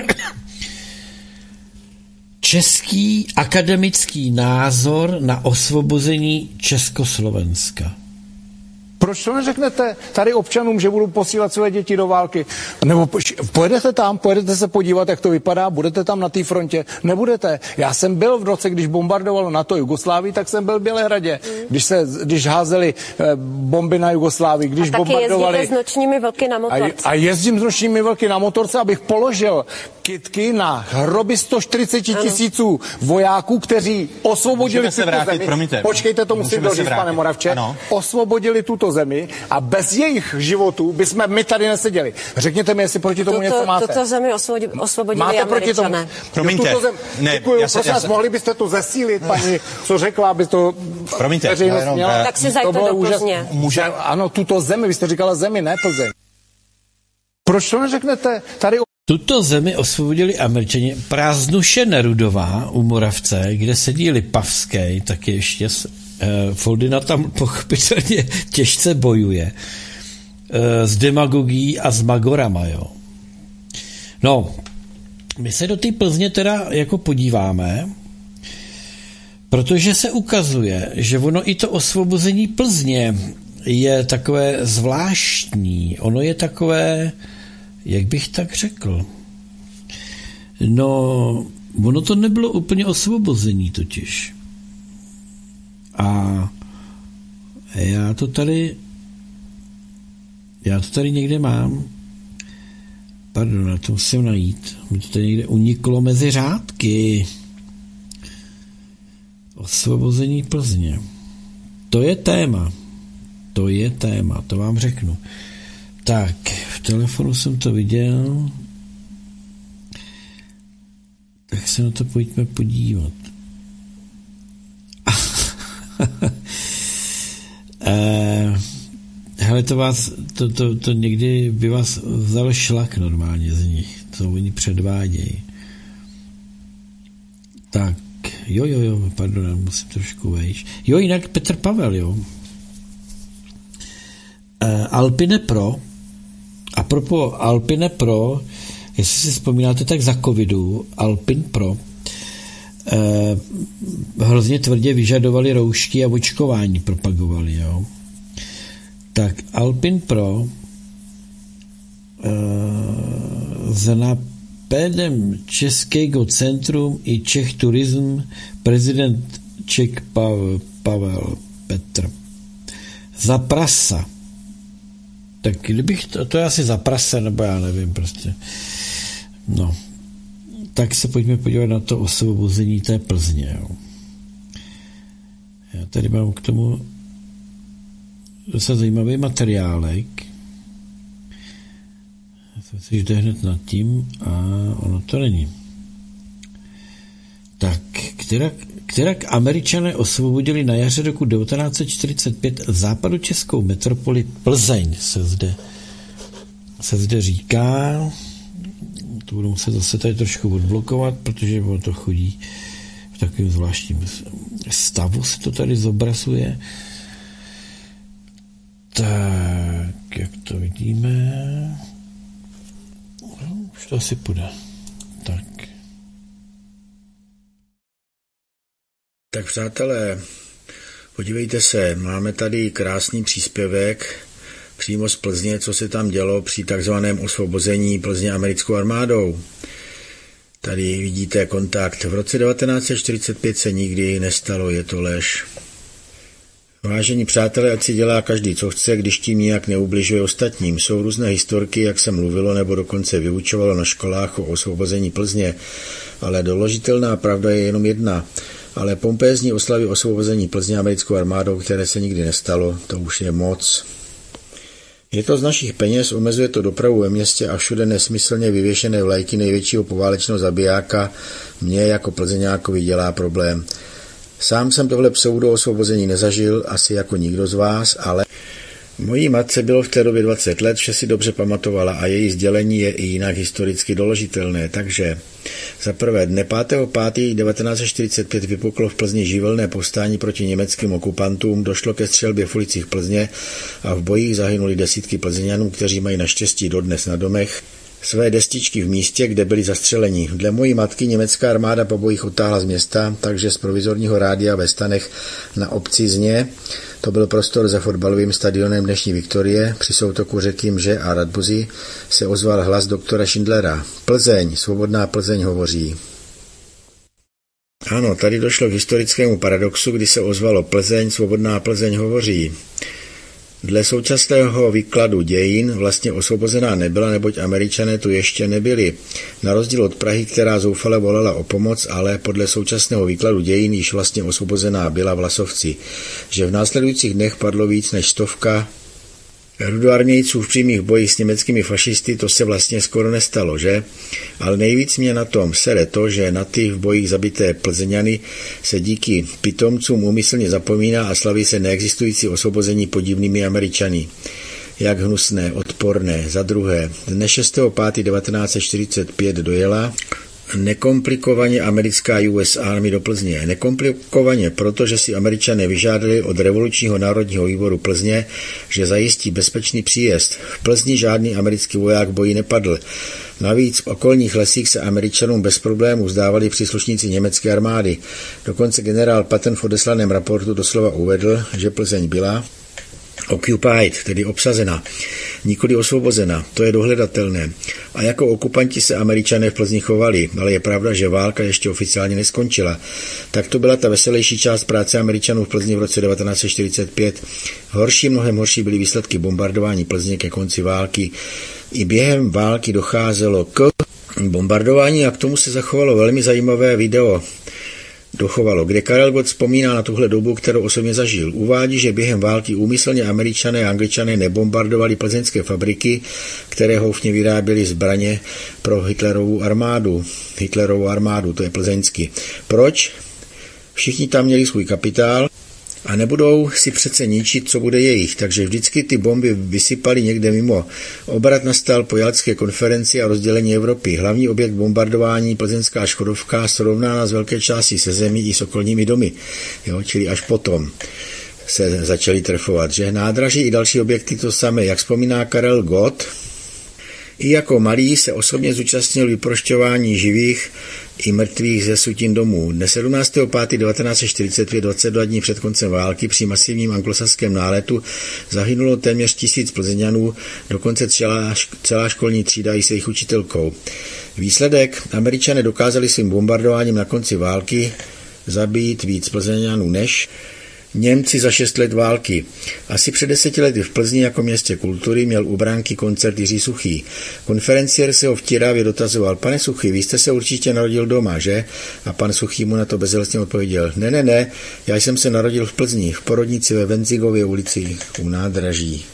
Český akademický názor na osvobození Československa.
Proč to neřeknete tady občanům, že budou posílat své děti do války? Nebo pojedete se podívat, jak to vypadá, budete tam na té frontě? Nebudete. Já jsem byl v roce, když bombardovalo NATO Jugoslávii, tak jsem byl v Bělehradě. Když házeli bomby na Jugoslávii, když bombardovali...
jezdíte s nočními vlky na motorce.
A jezdím s nočními vlky na motorce, abych položil kytky na hroby 140 000 vojáků, kteří osvobodili tuto zemi.
Promiňte.
Počkejte, to musím doříct, pane Moravče.
Ano.
Osvobodili tuto zemi a bez jejich životů bychom my tady neseděli. Řekněte mi, jestli proti tomu něco máte.
Tuto zemi osvobodili
máte proti tomu?
Promiňte.
Děkuju, prosím vás, mohli byste to zesílit, paní, co řekla, aby to veřejnost měla.
Tak si zajďte do Plzně.
Ano, tuto zemi, vy jste říkala zemi, ne Plzeň. Proč to neřeknete tady?
Tuto zemi osvobodili Američani. Prázdnuše Nerudová u Moravce, kde sedí Lipavský, tak ještě Foldina tam pochopitelně těžce bojuje s demagogií a s magorama, jo. No, my se do té Plzně teda jako podíváme, protože se ukazuje, že ono i to osvobození Plzně je takové zvláštní. Ono je takové, jak bych tak řekl, no, ono to nebylo úplně osvobození totiž. A já to tady někde mám. Pardon, já to musím najít. Mi to tady někde uniklo mezi řádky. Osvobození Plzně. To je téma, to vám řeknu. Tak, v telefonu jsem to viděl. Tak se na to pojďme podívat. hele, to někdy by vás vzal šlak normálně z nich, co oni předvádějí. Tak, jo, pardon, musím trošku vejš. Jo, jinak Petr Pavel, jo. Alpine Pro, a propos Alpine Pro, jestli si vzpomínáte, tak za covidu Alpine Pro hrozně tvrdě vyžadovali roušky a očkování propagovali, jo. Tak Alpine Pro za nápadem Českého centrum i Čech Turism prezident Čech Pavel Petr za prasa. Tak kdybych to je asi za prasa, nebo já nevím prostě. No. Tak se pojďme podívat na to osvobození té Plzně. Jo. Já tady mám k tomu docela zajímavý materiálek. Já si jde hned nad tím a ono to není. Tak, kterak Američané osvobodili na jaře roku 1945 západočeskou metropoli Plzeň, se zde říká. To budu muset zase tady trošku odblokovat, protože ono to chodí v takovém zvláštním stavu, se to tady zobrazuje. Tak, jak to vidíme? No, už to asi půjde.
Tak přátelé, podívejte se, máme tady krásný příspěvek přímo z Plzně, co se tam dělo při takzvaném osvobození Plzně americkou armádou. Tady vidíte kontakt. V roce 1945 se nikdy nestalo, je to lež. Vážení přátelé, ať si dělá každý, co chce, když tím nijak neubližuje ostatním. Jsou různé historky, jak se mluvilo nebo dokonce vyučovalo na školách o osvobození Plzně, ale doložitelná pravda je jenom jedna. Ale pompézní oslavy osvobození Plzně americkou armádou, které se nikdy nestalo, to už je moc. Je to z našich peněz, omezuje to dopravu ve městě a všude nesmyslně vyvěšené vlajky největšího poválečného zabijáka mě jako Plzeňákovi dělá problém. Sám jsem tohle pseudo osvobození nezažil, asi jako nikdo z vás, ale mojí matce bylo v té době 20 let, vše si dobře pamatovala a její sdělení je i jinak historicky doložitelné, takže za prvé dne 5.5.1945 vypuklo v Plzni živelné povstání proti německým okupantům, došlo ke střelbě v ulicích Plzně a v bojích zahynuli desítky Plzeňanů, kteří mají naštěstí dodnes na domech své destičky v místě, kde byli zastřeleni. Dle mojí matky německá armáda po bojích odtáhla z města, takže z provizorního rádia ve stanech na obci Zně, to byl prostor za fotbalovým stadionem dnešní Viktorie, při soutoku řeky Mže a Radbuzy, se ozval hlas doktora Schindlera. Plzeň, svobodná Plzeň hovoří. Ano, tady došlo k historickému paradoxu, kdy se ozvalo Plzeň, svobodná Plzeň hovoří. Dle současného výkladu dějin vlastně osvobozená nebyla, neboť Američané tu ještě nebyli. Na rozdíl od Prahy, která zoufale volala o pomoc, ale podle současného výkladu dějin již vlastně osvobozená byla Vlasovci. Že v následujících dnech padlo víc než 100 rudoarmějců v přímých bojích s německými fašisty, to se vlastně skoro nestalo, že? Ale nejvíc mě na tom sere to, že na ty v bojích zabité Plzeňany se díky pitomcům úmyslně zapomíná a slaví se neexistující osvobození podivnými Američany. Jak hnusné, odporné. Za druhé, dne 6.5.1945 dojela nekomplikovaně americká US Army do Plzně. Nekomplikovaně, protože si Američané vyžádali od revolučního národního výboru Plzně, že zajistí bezpečný příjezd. V Plzni žádný americký voják v boji nepadl. Navíc v okolních lesích se Američanům bez problémů vzdávali příslušníci německé armády. Dokonce generál Patton v odeslaném raportu doslova uvedl, že Plzeň byla occupied, tedy obsazena, nikoli osvobozena, to je dohledatelné. A jako okupanti se Američané v Plzni chovali, ale je pravda, že válka ještě oficiálně neskončila. Tak to byla ta veselější část práce Američanů v Plzni v roce 1945. Mnohem horší byly výsledky bombardování Plzně ke konci války. I během války docházelo k bombardování a k tomu se zachovalo velmi zajímavé video. Kde Karel Gott vzpomíná na tuhle dobu, kterou osobně zažil. Uvádí, že během války úmyslně Američané a Angličané nebombardovali plzeňské fabriky, které houfně vyráběly zbraně pro Hitlerovu armádu, to je plzeňsky. Proč? Všichni tam měli svůj kapitál a a nebudou si přece ničit, co bude jejich, takže vždycky ty bomby vysypali někde mimo. Obrat nastal po Jaltské konferenci a rozdělení Evropy. Hlavní objekt bombardování plzeňská Škodovka srovnána z velké části se zemí i s okolními domy, jo, čili až potom se začaly trefovat, že nádraží i další objekty to samé, jak vzpomíná Karel Gott. I jako malý se osobně zúčastnil vyprošťování živých i mrtvých ze sutin domů. Dne 17.5.1945, 22 dní před koncem války, při masivním anglosaském náletu zahynulo téměř 1000 Plzeňanů, dokonce celá školní třída i s jejich učitelkou. Výsledek: Američané dokázali svým bombardováním na konci války zabít víc Plzeňanů než Němci za 6 let války. Asi před 10 lety v Plzni jako městě kultury měl u bránky koncert Jiří Suchý. Konferenciér se ho v Tiravě dotazoval: pane Suchý, vy jste se určitě narodil doma, že? A pan Suchý mu na to bezelstně odpověděl: ne, já jsem se narodil v Plzni, v porodnici ve Venzigově ulici u nádraží.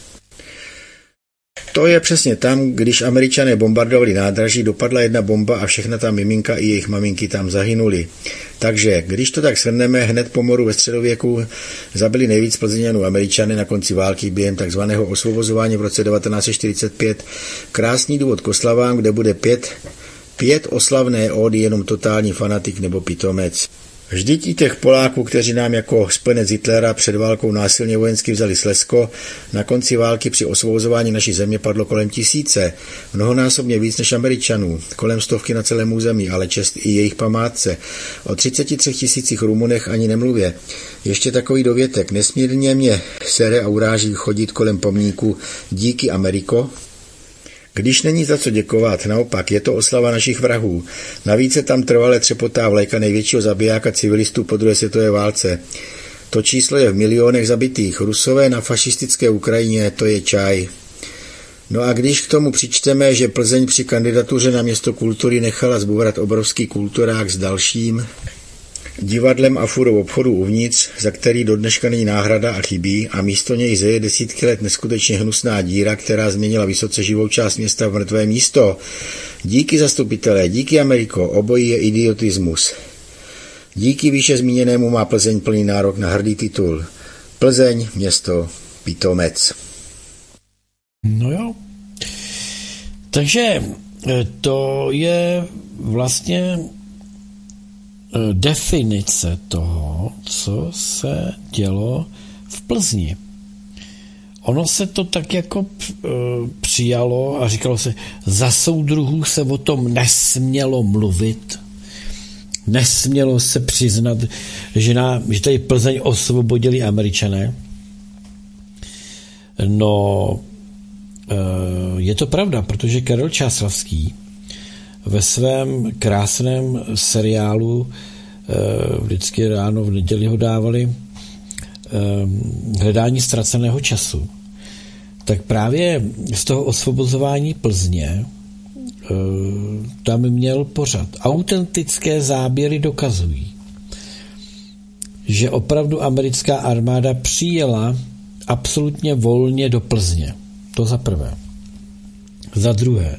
To je přesně tam, když Američané bombardovali nádraží, dopadla jedna bomba a všechna ta miminka i jejich maminky tam zahynuli. Takže, když to tak shrneme, hned po moru ve středověku zabili nejvíc Plzeňanů Američané na konci války během takzvaného osvobozování v roce 1945. Krásný důvod k oslavám, kde bude pět oslavné ódy jenom totální fanatik nebo pitomec. Vždyť i těch Poláků, kteří nám jako spojenec Hitlera před válkou násilně vojensky vzali Slezsko, na konci války při osvobozování naší země padlo kolem 1000, mnohonásobně víc než Američanů, kolem 100 na celém území, ale čest i jejich památce. O 33 000 Rumunech ani nemluvě. Ještě takový dovětek: nesmírně mě sere a uráží chodit kolem pomníku Díky Ameriko, když není za co děkovat, naopak je to oslava našich vrahů. Navíc se tam trvale třepotá vlajka největšího zabijáka civilistů po druhé světové válce. To číslo je v milionech zabitých. Rusové na fašistické Ukrajině, to je čaj. No a když k tomu přičteme, že Plzeň při kandidatuře na město kultury nechala zbourat obrovský kulturák s dalším divadlem a furou obchodu uvnitř, za který do dneška není náhrada a chybí, a místo něj zeje desítky let neskutečně hnusná díra, která změnila vysoce živou část města v mrtvé místo. Díky zastupitelé, díky Ameriko, obojí je idiotismus. Díky výše zmíněnému má Plzeň plný nárok na hrdý titul. Plzeň, město pitomec.
No jo. Takže to je vlastně definice toho, co se dělo v Plzni. Ono se to tak jako přijalo a říkalo se, za soudruhů se o tom nesmělo mluvit, nesmělo se přiznat, že tady Plzeň osvobodili Američané. No, je to pravda, protože Karel Čáslavský ve svém krásném seriálu, vždycky ráno v neděli ho dávali, Hledání ztraceného času, tak právě z toho osvobozování Plzně tam měl pořad. Autentické záběry dokazují, že opravdu americká armáda přijela absolutně volně do Plzně. To za prvé. Za druhé,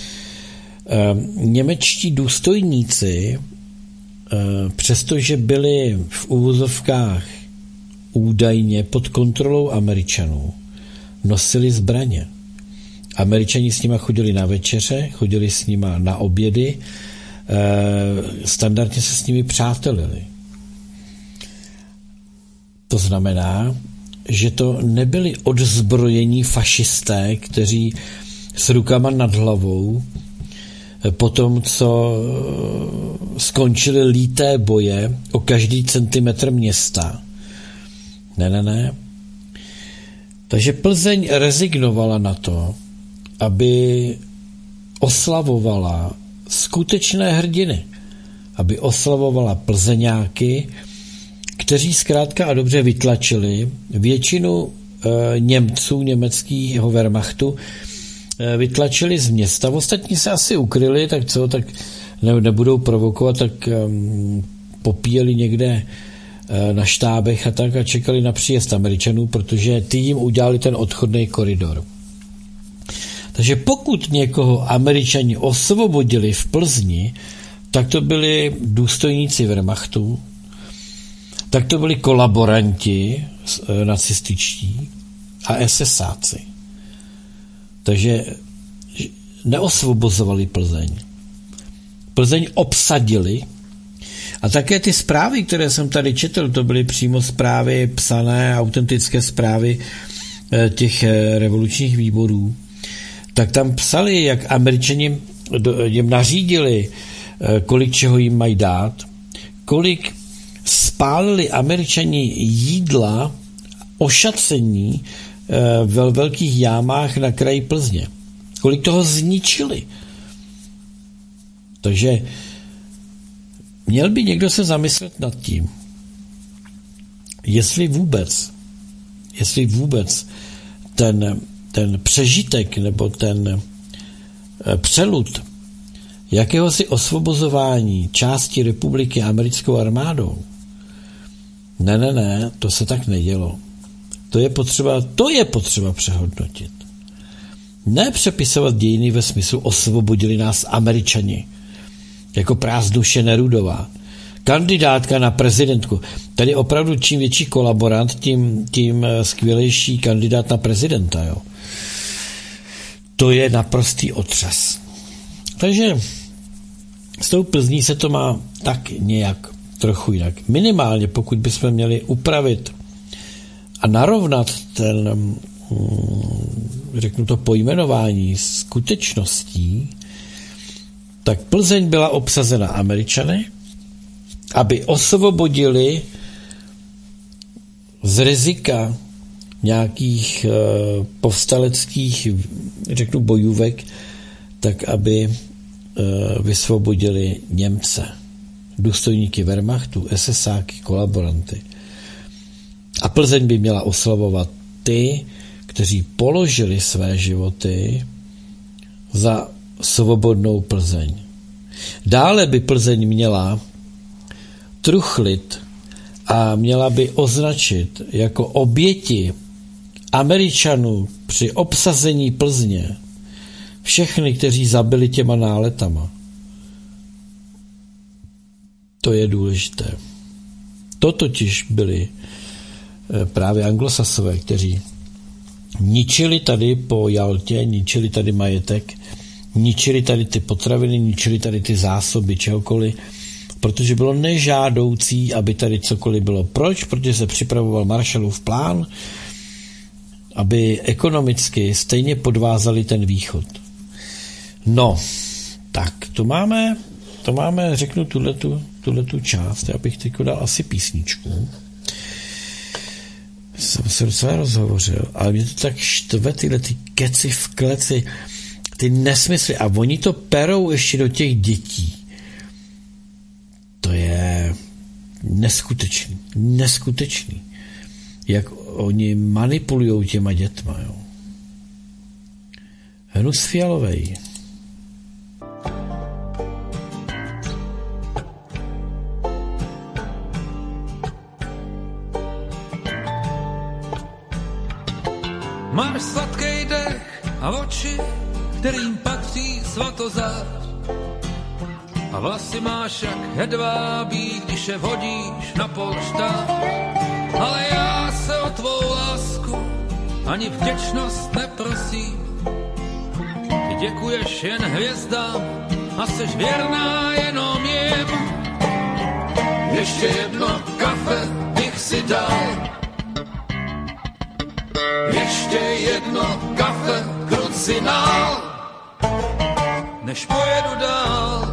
němečtí důstojníci, přestože byli v uvozovkách údajně pod kontrolou Američanů, nosili zbraně. Američani s nima chodili na večeře, chodili s nima na obědy, standardně se s nimi přátelili. To znamená, že to nebyli odzbrojení fašisté, kteří s rukama nad hlavou potom, co skončily líté boje o každý centimetr města. Ne. Takže Plzeň rezignovala na to, aby oslavovala skutečné hrdiny, aby oslavovala plzeňáky, kteří zkrátka a dobře vytlačili většinu Němců, německého Wehrmachtu, vytlačili z města. Ostatní se asi ukryli, tak co, tak nebudou provokovat, tak popíjeli někde na štábech a tak a čekali na příjezd Američanů, protože ty jim udělali ten odchodný koridor. Takže pokud někoho Američani osvobodili v Plzni, tak to byli důstojníci Wehrmachtu, tak to byli kolaboranti nacističtí a SSáci. Takže neosvobozovali Plzeň. Plzeň obsadili a také ty zprávy, které jsem tady četl, to byly přímo zprávy psané, autentické zprávy těch revolučních výborů, tak tam psali, jak Američani jim nařídili, kolik čeho jim mají dát, kolik spálili Američani jídla, ošacení ve velkých jámách na kraji Plzně. Kolik toho zničili. Takže měl by někdo se zamyslet nad tím, jestli vůbec ten přežitek nebo ten přelud jakéhosi osvobozování části republiky americkou armádou. Ne, to se tak nedělo. To je potřeba přehodnotit. Ne přepisovat dějiny ve smyslu osvobodili nás Američani. Jako prázdnuše Nerudová. Kandidátka na prezidentku. Tady opravdu čím větší kolaborant, tím skvělejší kandidát na prezidenta. Jo. To je naprostý otřes. Takže s tou Plzní se to má tak nějak trochu jinak. Minimálně, pokud bychom měli upravit a narovnat ten, řeknu to, pojmenování skutečností, tak Plzeň byla obsazena Američany, aby osvobodili z rizika nějakých povstaleckých, řeknu, bojůvek, tak aby vysvobodili Němce, důstojníky Wehrmachtu, SSáky, kolaboranty. A Plzeň by měla oslavovat ty, kteří položili své životy za svobodnou Plzeň. Dále by Plzeň měla truchlit a měla by označit jako oběti Američanů při obsazení Plzně všechny, kteří zabili těma náletama. To je důležité. To totiž byli právě anglosasové, kteří ničili tady po Jaltě, ničili tady majetek, ničili tady ty potraviny, ničili tady ty zásoby čehokoliv, protože bylo nežádoucí, aby tady cokoliv bylo. Proč? Protože se připravoval Marshallův plán, aby ekonomicky stejně podvázali ten východ. No, tak to máme, řeknu, tuhletu část. Já bych teď dal asi písničku. Jsem se docela rozhovořil, ale mě to tak štve, tyhle ty keci v kleci, ty nesmysly. A oni to perou ještě do těch dětí. To je neskutečný. Jak oni manipulujou těma dětma, jo. Hnus fialovej.
Máš sladký dech a oči, kterým patří svatozář. A vlasy máš jak hedvábí, když je vhodíš na polštář. Ale já se o tvou lásku ani vděčnost neprosím. Ty děkuješ jen hvězdám a seš věrná jenom jim. Ještě jedno kafe bych si dal. Ještě jedno kafe, krucinál, než pojedu dál.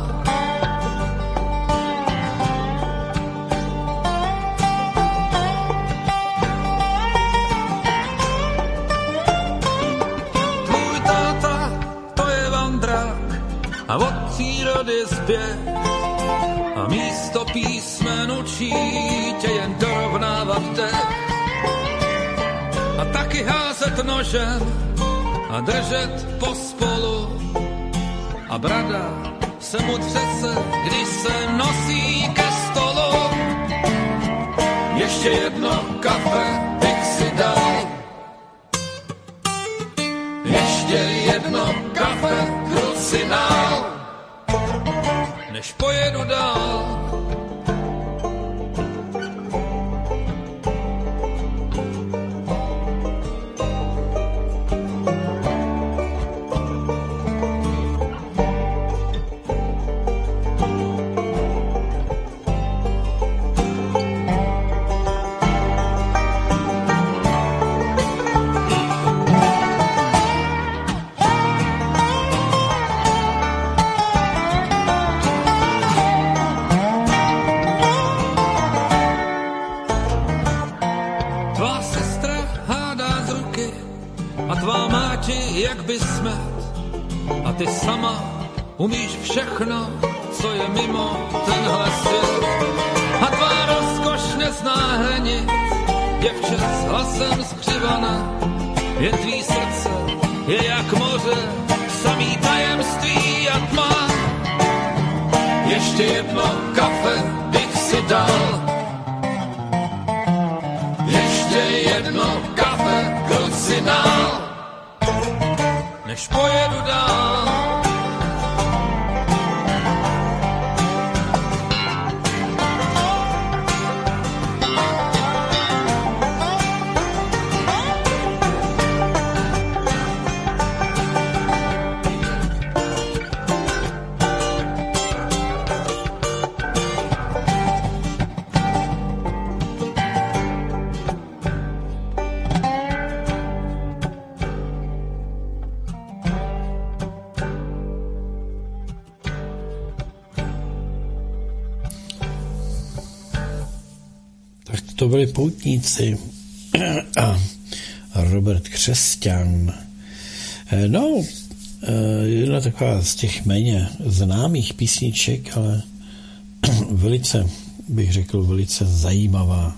Tvůj táta, to je vandrák a od přírody zběh. A místo písmen učí tě jen dorovnávat dech. A taky házet nožem a držet pospolu. A brada se mu třese, když se nosí ke stolu. Ještě jedno kafe bych si dal. Ještě jedno kafe, krucinál, než pojedu dál. Tvá sestra hádá z ruky a tvá máti jak by smet. A ty sama umíš všechno, co je mimo tenhle svět. A tvá rozkoš nezná hranic, děvče s hlasem skřivana. Je tvý srdce, je jak moře, samý tajemství a tma. Ještě jedno kafe bych si dal. Ještě jedno kafe, kluci dál, než pojedu dál.
To byli poutníci a Robert Křesťan. No, jedna taková z těch méně známých písniček, ale velice, bych řekl, velice zajímavá.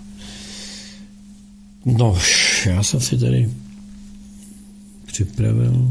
No, já jsem si tady připravil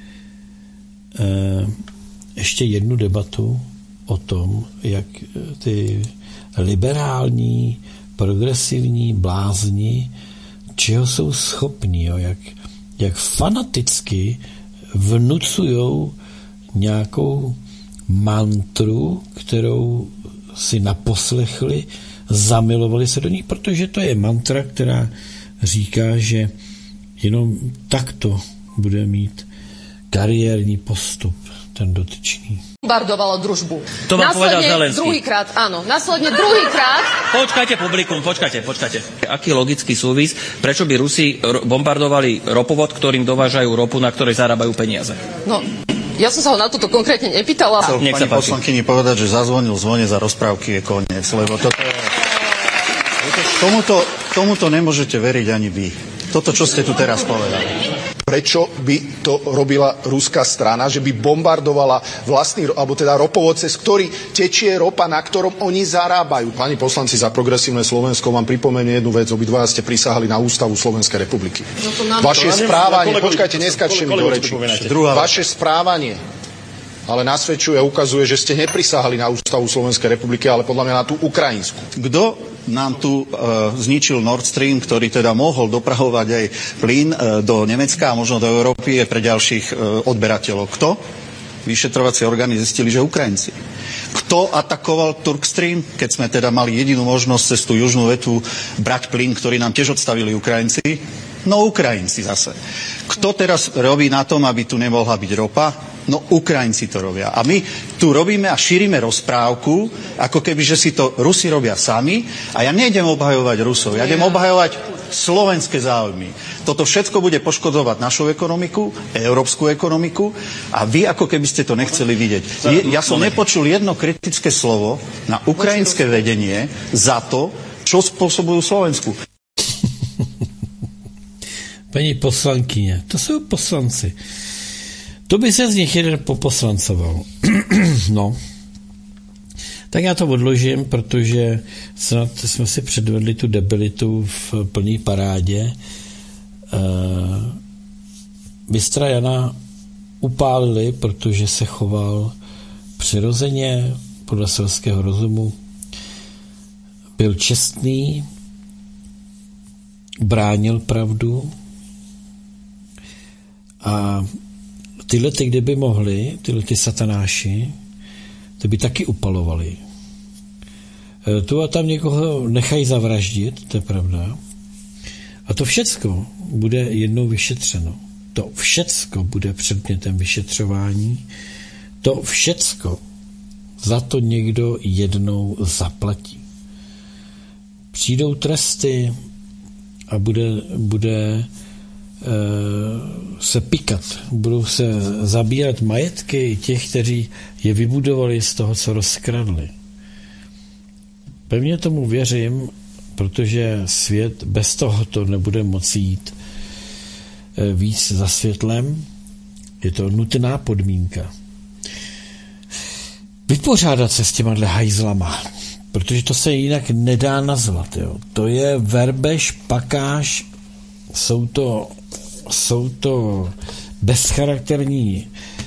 ještě jednu debatu o tom, jak ty liberální progresivní blázni, čeho jsou schopní, jo? Jak fanaticky vnucujou nějakou mantru, kterou si naposlechli, zamilovali se do ní, protože to je mantra, která říká, že jenom takto bude mít kariérní postup ten dotyčný.
Bombardovalo družbu.
To vám povedal Zelenský.
Druhýkrát, áno. Následne druhýkrát.
Počkajte, publikum, počkajte. Aký logický súvis, prečo by Rusi bombardovali ropovod, ktorým dovážajú ropu, na ktorej zarábajú peniaze?
No, ja som sa ho na toto konkrétne nepýtala.
Nech sa páči.
Poslankyni povedať, že zazvonil zvone za rozprávky je koniec, lebo toto je... Tomuto nemôžete veriť ani vy. Toto, čo ste tu teraz povedali.
Prečo by to robila ruská strana, že by bombardovala vlastný, alebo teda ropovod, cez ktorý tečie ropa, na ktorom oni zarábajú. Pani poslanci za Progresívne Slovensko vám pripomeniem jednu vec, obidvaja ste prisahali na Ústavu Slovenskej republiky. Vaše správanie, počkajte, neskačte mi do reči. Vaše správanie ale nasvedčuje a ukazuje, že ste neprisahali na Ústavu Slovenskej republiky, ale podľa mňa na tú ukrajinskú.
Kto nám tu zničil Nord Stream, ktorý teda mohol dopravovať aj plyn do Nemecka a možno do Európy, je pre ďalších odberateľov? Kto? Vyšetrovacie orgány zistili, že Ukrajinci. Kto atakoval Turkstream, keď sme teda mali jedinú možnosť cez tú južnú vetu brať plyn, ktorý nám tiež odstavili Ukrajinci? No Ukrajinci zase. Kto teraz robí na tom, aby tu nemohla byť ropa? No Ukrajinci to robia. A my tu robíme a šírime rozprávku, ako keby, že si to Rusi robia sami. A ja nejdem obhajovať Rusov, ja idem obhajovať slovenské záujmy. Toto všetko bude poškodzovať našu ekonomiku, európsku ekonomiku a vy ako keby ste to nechceli vidieť. Ja som nepočul jedno kritické slovo na ukrajinské vedenie za to, čo spôsobujú Slovensku.
Paní poslankyně, to jsou poslanci. To by se z nich jeden poposlancoval. No. Tak já to odložím, protože snad jsme si předvedli tu debilitu v plný parádě. Mistra Jana upálili, protože se choval přirozeně, podle selského rozumu. Byl čestný, bránil pravdu a tyhle, kdyby mohli, tyhle satanáši, to by taky upalovali. Tu a tam někoho nechají zavraždit, to je pravda. A to všecko bude jednou vyšetřeno. To všecko bude předmětem vyšetřování. To všecko za to někdo jednou zaplatí. Přijdou tresty a bude se pikat, budou se zabírat majetky těch, kteří je vybudovali z toho, co rozkradli. Pevně tomu věřím, protože svět bez tohoto nebude moci jít víc za světlem. Je to nutná podmínka. Vypořádat se s těma hajzlama, protože to se jinak nedá nazvat. Jo. To je verbež, pakáž, jsou to bezcharakterní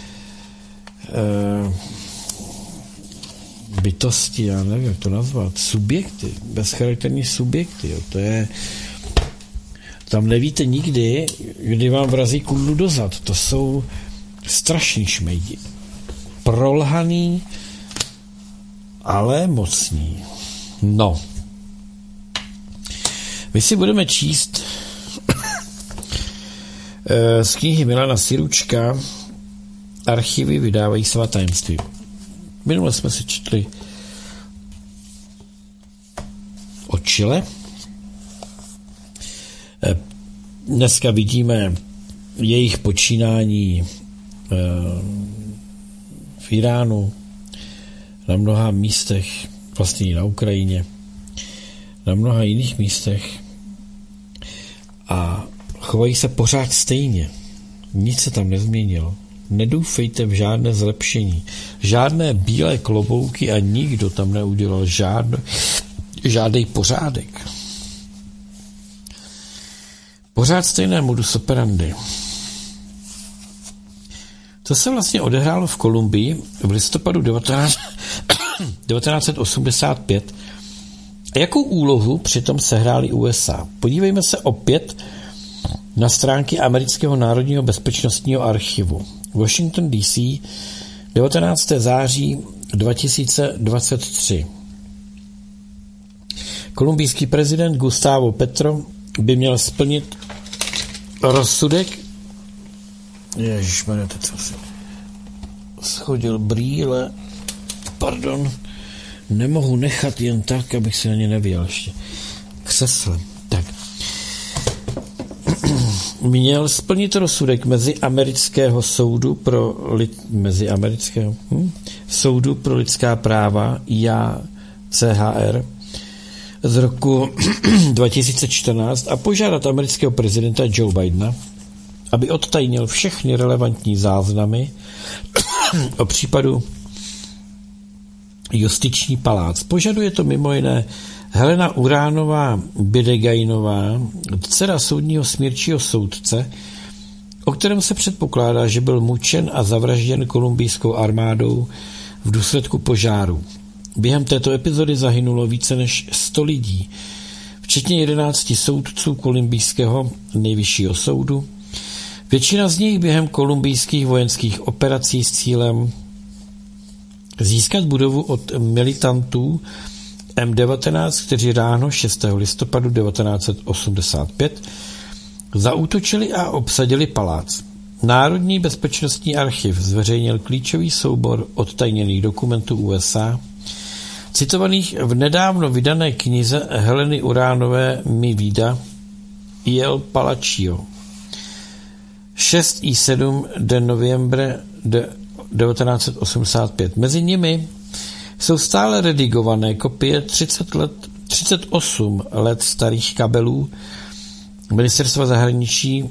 bytosti, já nevím, jak to nazvat, subjekty, bezcharakterní subjekty. Jo. To je, tam nevíte nikdy, kdy vám vrazí kudlu dozad. To jsou strašní šmejdi. Prolhaný, ale mocní. No. My si budeme číst z knihy Milana Siručka Archivy vydávají svá tajemství. Minule jsme si četli o Chile. Dneska vidíme jejich počínání v Iránu, na mnoha místech, vlastně na Ukrajině, na mnoha jiných místech a chovají se pořád stejně. Nic se tam nezměnilo. Nedoufejte v žádné zlepšení. Žádné bílé klobouky a nikdo tam neudělal žádný pořádek. Pořád stejné modus operandi. To se vlastně odehrálo v Kolumbii v listopadu 1985. A jakou úlohu přitom sehrály USA? Podívejme se opět na stránky Amerického národního bezpečnostního archivu. Washington DC, 19. září 2023. Kolumbijský prezident Gustavo Petro by měl splnit rozsudek. Ježišmarja, teď jsem si schodil brýle. Pardon. Nemohu nechat jen tak, abych si na ně nevěl ještě. Křeslem. Tak. Měl splnit rozsudek Meziamerického soudu pro lidská práva IACHR z roku 2014 a požádat amerického prezidenta Joe Bidena, aby odtajnil všechny relevantní záznamy o případu Justiční palác. Požaduje to mimo jiné Helena Uránová Bidegainová, dcera soudního smírčího soudce, o kterém se předpokládá, že byl mučen a zavražděn kolumbijskou armádou v důsledku požáru. Během této epizody zahynulo více než 100 lidí, včetně 11 soudců kolumbijského nejvyššího soudu. Většina z nich během kolumbijských vojenských operací s cílem získat budovu od militantů M19, kteří ráno 6. listopadu 1985 zaútočili a obsadili palác. Národní bezpečnostní archiv zveřejnil klíčový soubor odtajněných dokumentů USA, citovaných v nedávno vydané knize Heleny Uránové Mi vida y el Palacio 6 y 7 de noviembre de 1985. Mezi nimi jsou stále redigované kopie 38 let starých kabelů Ministerstva zahraničí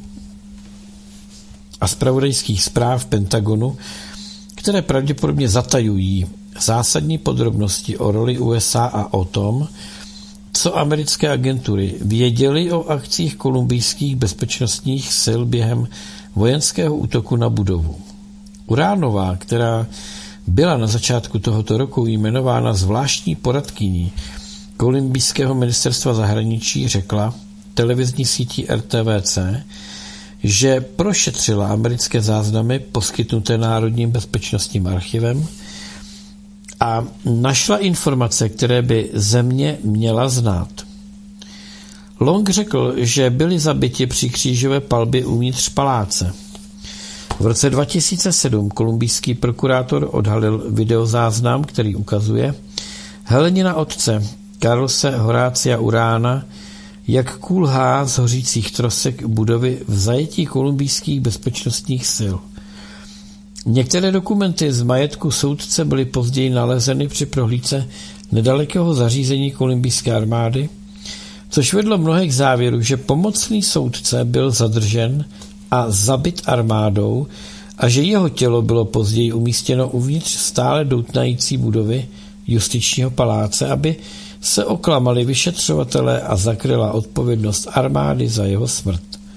a zpravodajských zpráv Pentagonu, které pravděpodobně zatajují zásadní podrobnosti o roli USA a o tom, co americké agentury věděly o akcích kolumbijských bezpečnostních sil během vojenského útoku na budovu. Uránová, která byla na začátku tohoto roku jmenována zvláštní poradkyní kolumbijského ministerstva zahraničí, řekla televizní síti RTVC, že prošetřila americké záznamy poskytnuté Národním bezpečnostním archivem a našla informace, které by země měla znát. Long řekl, že byli zabiti při křížové palbě uvnitř paláce. V roce 2007 kolumbijský prokurátor odhalil videozáznam, který ukazuje Helenina otce Carlose Horácia Urána, jak kulhá z hořících trosek budovy v zajetí kolumbijských bezpečnostních sil. Některé dokumenty z majetku soudce byly později nalezeny při prohlídce nedalekého zařízení kolumbijské armády což vedlo mnohé k závěru, že pomocný soudce byl zadržen a zabit armádou a že jeho tělo bylo později umístěno uvnitř stále doutnající budovy justičního paláce, aby se oklamali vyšetřovatelé a zakryla odpovědnost armády za jeho smrt.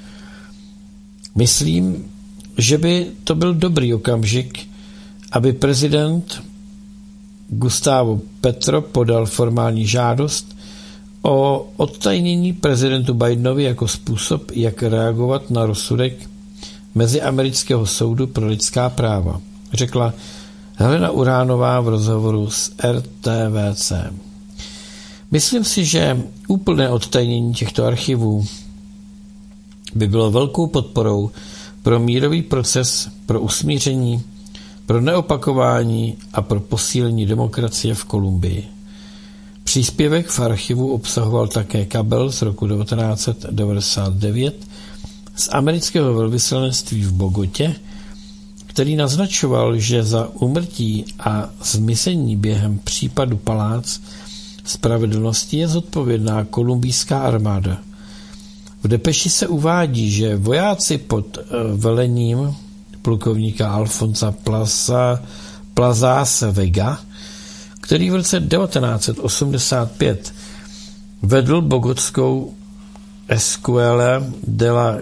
Myslím, že by to byl dobrý okamžik, aby prezident Gustavo Petro podal formální žádost o odtajnění prezidentu Bidenovi jako způsob, jak reagovat na rozsudek Meziamerického soudu pro lidská práva, řekla Helena Uránová v rozhovoru s RTVC. Myslím si, že úplné odtajnění těchto archivů by bylo velkou podporou pro mírový proces, pro usmíření, pro neopakování a pro posílení demokracie v Kolumbii. Příspěvek v archivu obsahoval také kabel z roku 1999 z amerického velvyslanectví v Bogotě, který naznačoval, že za úmrtí a zmizení během případu Palác spravedlnosti je zodpovědná kolumbijská armáda. V depeši se uvádí, že vojáci pod velením plukovníka Alfonsa Plazase Vega, který v roce 1985 vedl bogotskou Escuela de la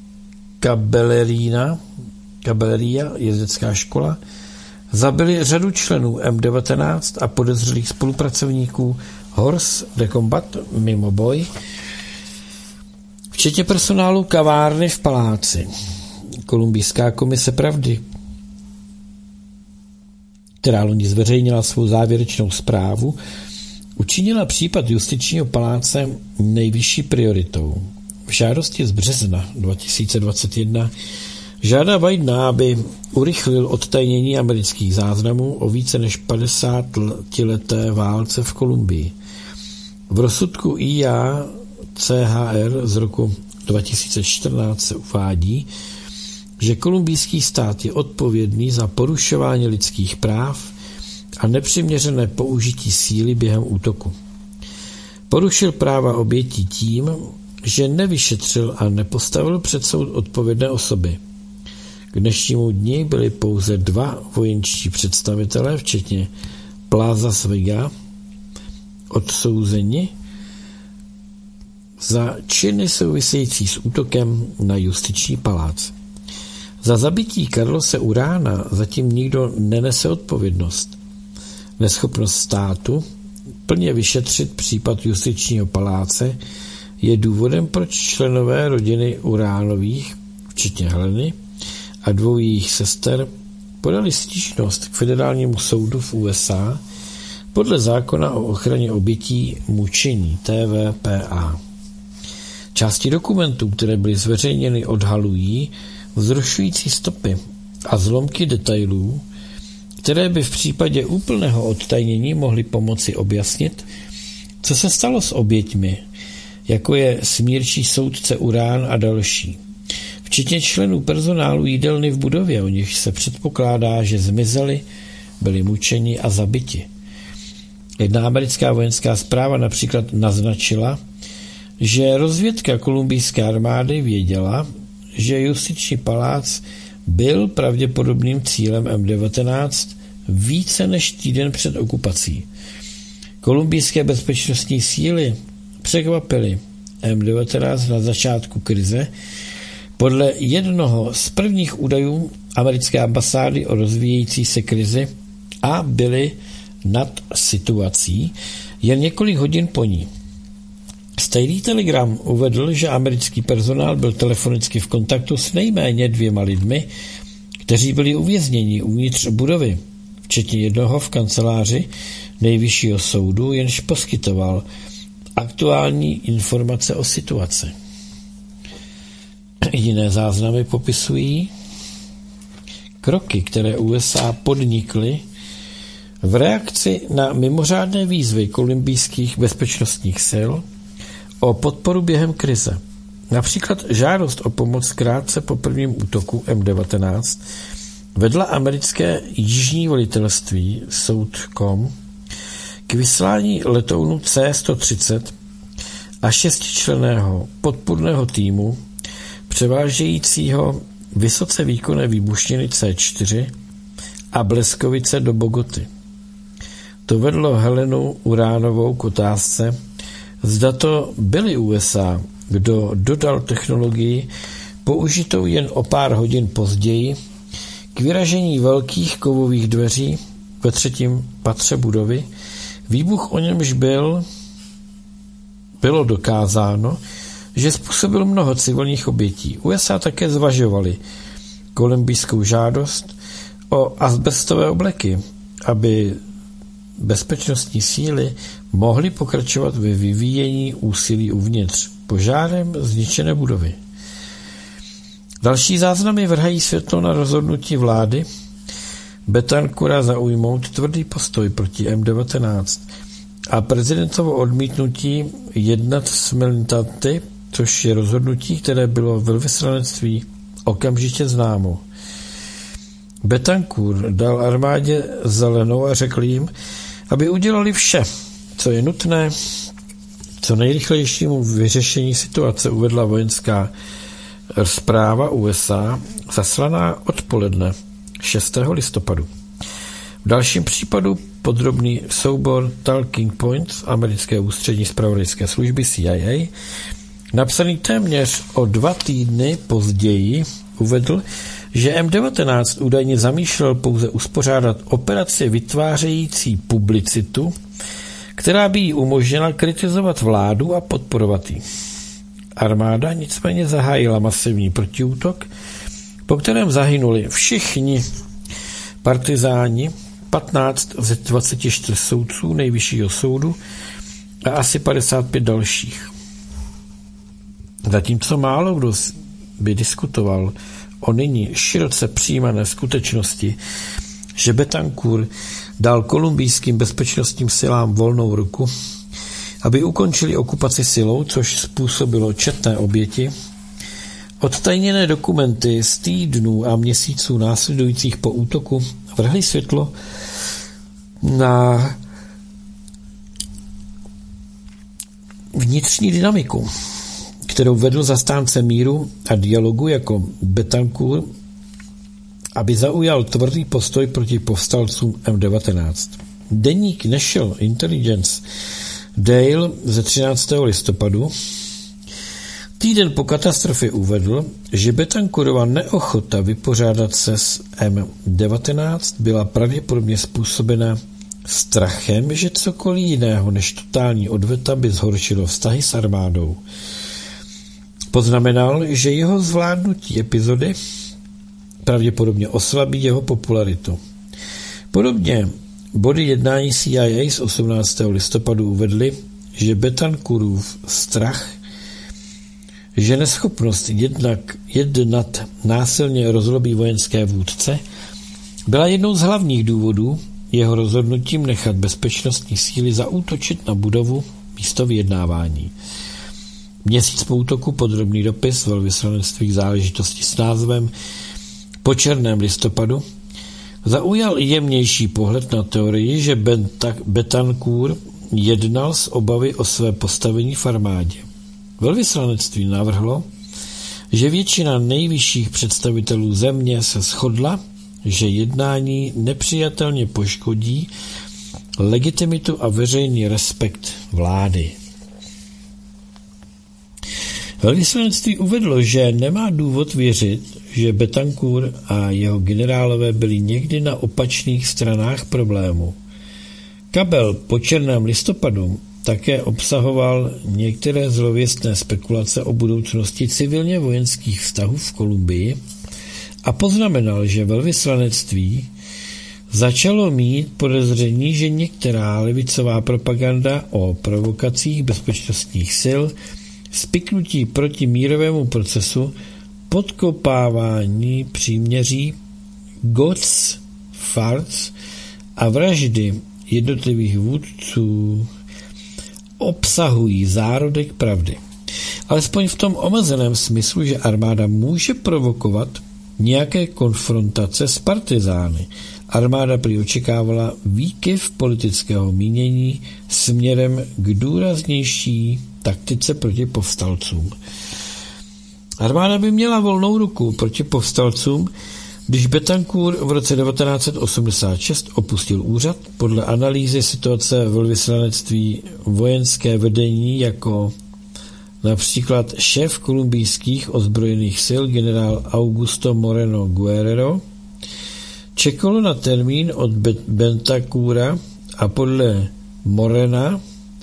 Caballería, jezdecká škola, zabili řadu členů M19 a podezřelých spolupracovníků Hors de Combat mimo boj, včetně personálu kavárny v paláci. Kolumbijská komise pravdy, která loni zveřejnila svou závěrečnou zprávu, učinila případ justičního paláce nejvyšší prioritou. V žádosti z března 2021 žádá Bidena, aby urychlil odtajnění amerických záznamů o více než 50leté válce v Kolumbii. V rozsudku IACHR z roku 2014 se uvádí, že kolumbijský stát je odpovědný za porušování lidských práv a nepřiměřené použití síly během útoku. Porušil práva obětí tím, že nevyšetřil a nepostavil před soud odpovědné osoby. K dnešnímu dni byli pouze 2 vojenští představitelé, včetně Plazas Vega, odsouzeni za činy související s útokem na justiční palác. Za zabití Carlose Urána zatím nikdo nenese odpovědnost. Neschopnost státu plně vyšetřit případ justičního paláce je důvodem, proč členové rodiny Uránových, včetně Heleny a 2 jejich sester, podali stížnost k federálnímu soudu v USA podle zákona o ochraně obětí mučení TVPA. Části dokumentů, které byly zveřejněny, odhalují vzrušující stopy a zlomky detailů, které by v případě úplného odtajnění mohly pomoci objasnit, co se stalo s oběťmi, jako je smírčí soudce Urán a další, včetně členů personálu jídelny v budově, o nich se předpokládá, že zmizeli, byli mučeni a zabiti. Jedna americká vojenská zpráva například naznačila, že rozvědka kolumbijské armády věděla, že justiční palác byl pravděpodobným cílem M19 více než týden před okupací. Kolumbijské bezpečnostní síly překvapily M19 na začátku krize podle jednoho z prvních údajů americké ambasády o rozvíjející se krizi a byly nad situací jen několik hodin po ní. Stejný telegram uvedl, že americký personál byl telefonicky v kontaktu s nejméně 2 lidmi, kteří byli uvězněni uvnitř budovy, včetně jednoho v kanceláři nejvyššího soudu, jenž poskytoval aktuální informace o situaci. Jiné záznamy popisují kroky, které USA podnikly v reakci na mimořádné výzvy kolumbijských bezpečnostních sil o podporu během krize. Například žádost o pomoc krátce po prvním útoku M19 vedla americké jižní velitelství SOUTHCOM k vyslání letounu C-130 a 6členného podpůrného týmu převážejícího vysoce výkonné výbušniny C4 a bleskovice do Bogoty. To vedlo Helenu Uránovou k otázce, zda to byly USA, kdo dodal technologii použitou jen o pár hodin později k vyražení velkých kovových dveří ve 3. patře budovy. Výbuch, o němž bylo dokázáno, že způsobil mnoho civilních obětí. USA také zvažovali kolumbijskou žádost o asbestové obleky, aby bezpečnostní síly mohly pokračovat ve vyvíjení úsilí uvnitř požárem zničené budovy. Další záznamy vrhají světlo na rozhodnutí vlády Betancura zaujmout tvrdý postoj proti M19 a prezidentovo odmítnutí jednat s militanty, což je rozhodnutí, které bylo velvyslanectví okamžitě známo. Betancur dal armádě zelenou a řekl jim, aby udělali vše, co je nutné, co nejrychlejšímu vyřešení situace, uvedla vojenská zpráva USA zaslaná odpoledne 6. listopadu. V dalším případu podrobný soubor Talking Points americké ústřední zpravodajské služby CIA, napsaný téměř o 2 týdny později, uvedl, že M19 údajně zamýšlel pouze uspořádat operaci vytvářející publicitu, která by jí umožnila kritizovat vládu a podporovat ji. Armáda nicméně zahájila masivní protiútok, po kterém zahynuli všichni partizáni, 15 ze 24 soudců Nejvyššího soudu a asi 55 dalších. Zatímco málo kdo by diskutoval o nyní široce přijímané skutečnosti, že Betancur dal kolumbijským bezpečnostním silám volnou ruku, aby ukončili okupaci silou, což způsobilo četné oběti, odtajněné dokumenty z týdnů a měsíců následujících po útoku vrhly světlo na vnitřní dynamiku, kterou vedl zastánce míru a dialogu jako Betancur, aby zaujal tvrdý postoj proti povstalcům M19. Deník National Intelligence Daily ze 13. listopadu týden po katastrofě uvedl, že Betancurova neochota vypořádat se s M19 byla pravděpodobně způsobena strachem, že cokoliv jiného než totální odveta by zhoršilo vztahy s armádou. Poznamenal, že jeho zvládnutí epizody pravděpodobně oslabí jeho popularitu. Podobně body jednání CIA z 18. listopadu uvedly, že Betancurův strach, že neschopnost jednat násilně rozlobí vojenské vůdce, byla jednou z hlavních důvodů jeho rozhodnutím nechat bezpečnostní síly zaútočit na budovu místo vyjednávání. Měsíc po útoku podrobný dopis velvyslanectví záležitosti s názvem Po černém listopadu zaujal jemnější pohled na teorii, že Betancur jednal z obavy o své postavení v armádě. Velvyslanectví navrhlo, že většina nejvyšších představitelů země se shodla, že jednání nepřijatelně poškodí legitimitu a veřejný respekt vlády. Velvyslanectví uvedlo, že nemá důvod věřit, že Betancur a jeho generálové byli někdy na opačných stranách problému. Kabel Po černém listopadu také obsahoval některé zlověstné spekulace o budoucnosti civilně vojenských vztahů v Kolumbii a poznamenal, že velvyslanectví začalo mít podezření, že některá levicová propaganda o provokacích bezpečnostních sil, spiknutí proti mírovému procesu, podkopávání příměří, God's farce a vraždy jednotlivých vůdců obsahují zárodek pravdy. Alespoň v tom omezeném smyslu, že armáda může provokovat nějaké konfrontace s partizány. Armáda prý očekávala výkyv politického mínění směrem k důraznější taktice proti povstalcům. Armáda by měla volnou ruku proti povstalcům, když Betancourt v roce 1986 opustil úřad. Podle analýzy situace velvyslanectví vojenské vedení jako například šéf kolumbijských ozbrojených sil generál Augusto Moreno Guerrero čekalo na termín od Betancourta a podle Morena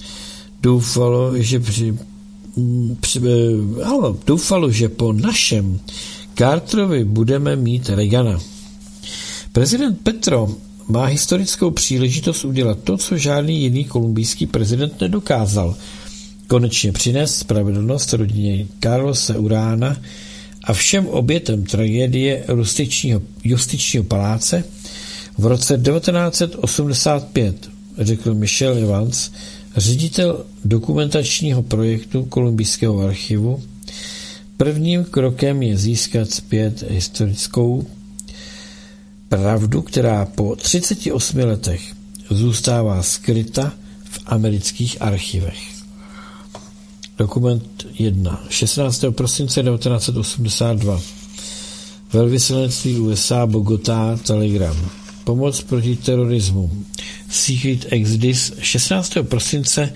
doufalo, že po našem Carterovi budeme mít Reagana. Prezident Petro má historickou příležitost udělat to, co žádný jiný kolumbijský prezident nedokázal. Konečně přinést spravedlnost rodině Carlose Urána a všem obětem tragédie justičního paláce v roce 1985, řekl Michel Evans, ředitel dokumentačního projektu Kolumbijského archivu. Prvním krokem je získat zpět historickou pravdu, která po 38 letech zůstává skryta v amerických archivech. Dokument 1. 16. prosince 1982. Velvyslanectví USA Bogotá, Telegram. Pomoc proti terorismu. Secret Exodus. 16. prosince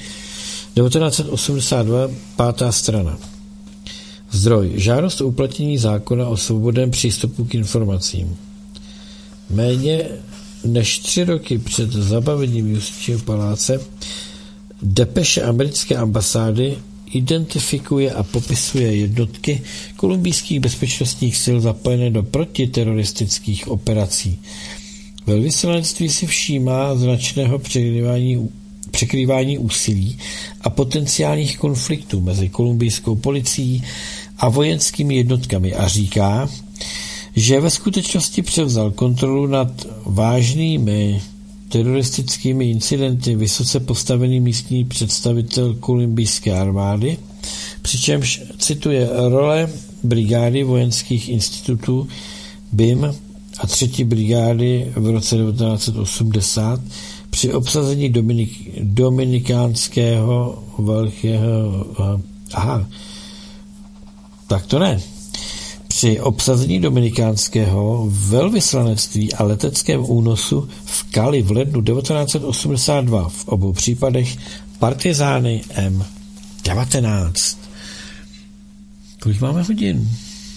1982. 5. strana. Zdroj. Žádost o uplatnění zákona o svobodném přístupu k informacím. Méně než 3 roky před zabavením justičního paláce depeše americké ambasády identifikuje a popisuje jednotky kolumbijských bezpečnostních sil zapojené do protiteroristických operací. Velvyslanectví si všímá značného překrývání úsilí a potenciálních konfliktů mezi kolumbijskou policií a vojenskými jednotkami a říká, že ve skutečnosti převzal kontrolu nad vážnými teroristickými incidenty vysoce postavený místní představitel kolumbijské armády, přičemž cituje role brigády vojenských institutů BIM a 3. brigády v roce 1980 při obsazení dominikánského velkého... Při obsazení dominikánského velvyslanectví a leteckém únosu v Cali v lednu 1982 v obou případech partizány M19. Kolik máme hodin?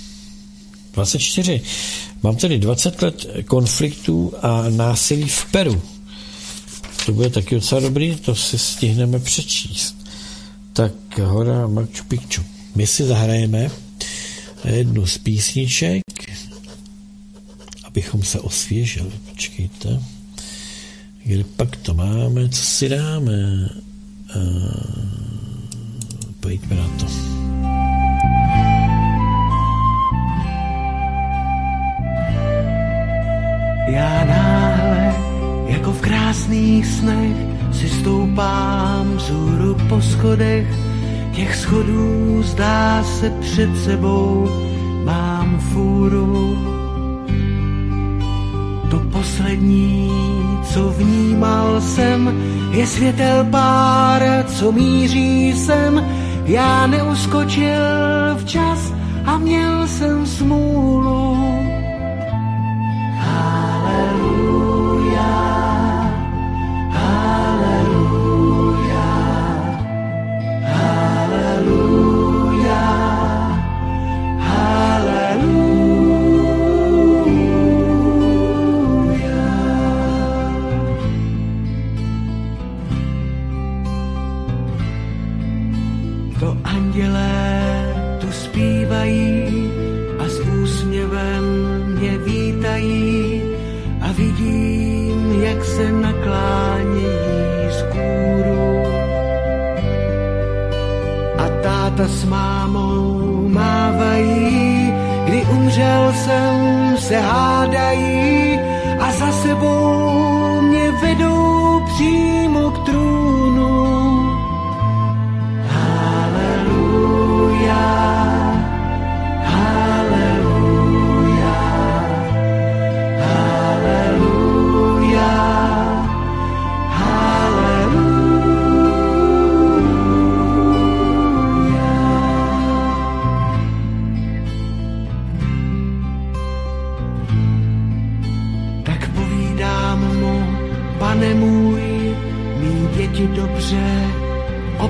24. Mám tedy 20 let konfliktů a násilí v Peru. To bude taky docela dobrý, to si stihneme přečíst. Tak hora Machu Picchu. My si zahrajeme jednu z písniček, abychom se osvěžili. Počkejte. Kde pak to máme? Co si dáme? Pojďme na to.
Já náhle, jako v krásných snech, si stoupám vzhůru po schodech. Těch schodů zdá se před sebou mám fůru. To poslední, co vnímal jsem, je světel pár, co míří sem. Já neuskočil včas a měl jsem smůlu. Haleluja. Se naklánějí z kůru a táta s mámou mávají, kdy umřel jsem, se hádají a za sebou mě vedou přímo k trůnu. Haleluja.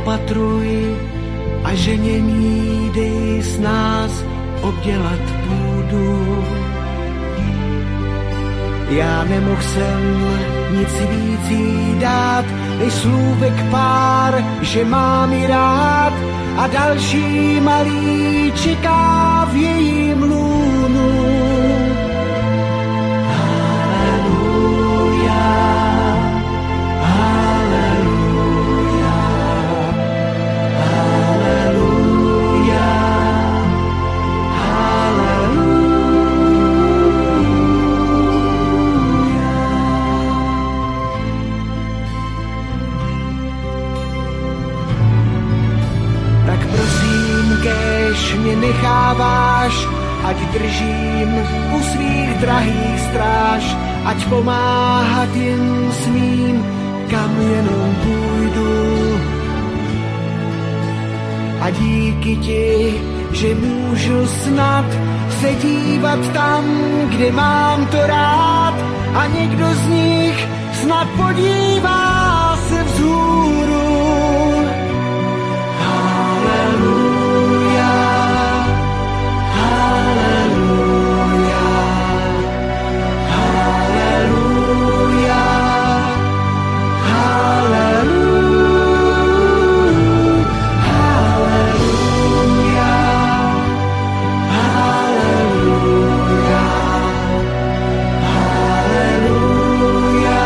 opatruj a ženění dej s nás obdělat půdu. Já nemohl jsem nic víc jí dát, než slůvek pár, že mám ji rád a další malý čeká v jejím lůnu. Haleluja, haleluja, haleluja, haleluja. Tak prosím, kéž mě necháváš, ať držím u svých drahých stráž, ať pomáhat jen smím, kam jenom půjdu. A díky ti, že můžu snad se dívat tam, kde mám to rád, a někdo z nich snad podívá se vzhůru. Haleluja, haleluja, haleluja, haleluja, haleluja, haleluja, haleluja,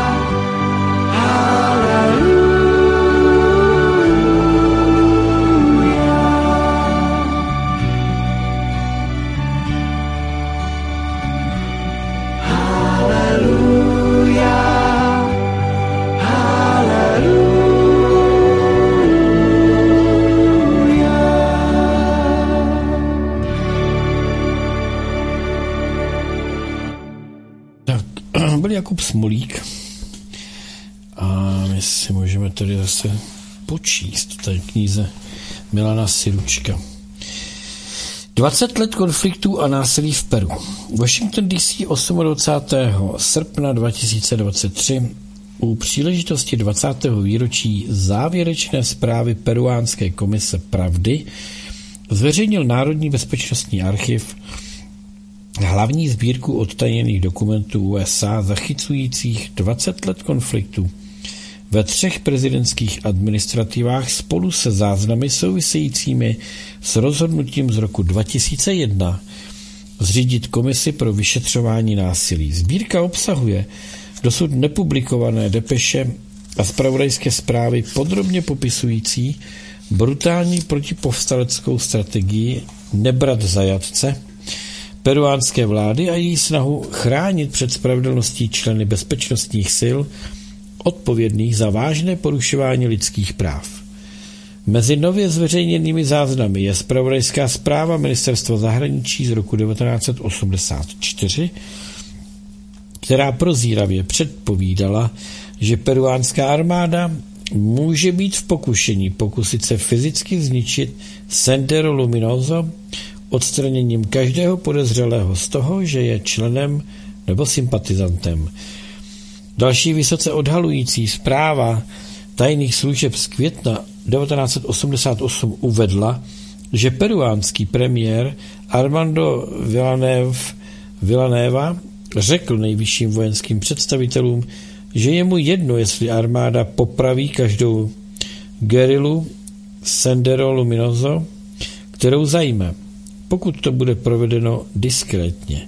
Byl Jakub Smolík a my si můžeme tady zase počíst v té knize Milana Siručka. 20 let konfliktů a násilí v Peru. Washington DC 28. srpna 2023 u příležitosti 20. výročí závěrečné zprávy Peruánské komise pravdy zveřejnil Národní bezpečnostní archiv hlavní sbírku odtajněných dokumentů USA zachycujících 20 let konfliktu ve 3 prezidentských administrativách spolu se záznamy souvisejícími s rozhodnutím z roku 2001 zřídit komisi pro vyšetřování násilí. Sbírka obsahuje dosud nepublikované depeše a zpravodajské zprávy podrobně popisující brutální protipovstaleckou strategii nebrat zajatce peruánské vlády a její snahu chránit před spravedlností členy bezpečnostních sil odpovědných za vážné porušování lidských práv. Mezi nově zveřejněnými záznamy je zpravodajská zpráva Ministerstva zahraničí z roku 1984, která prozíravě předpovídala, že peruánská armáda může být v pokušení pokusit se fyzicky zničit Sendero Luminoso odstraněním každého podezřelého z toho, že je členem nebo sympatizantem. Další vysoce odhalující zpráva tajných služeb z května 1988 uvedla, že peruánský premiér Armando Villanueva řekl nejvyšším vojenským představitelům, že je mu jedno, jestli armáda popraví každou gerilu Sendero Luminoso, kterou zajme, pokud to bude provedeno diskrétně.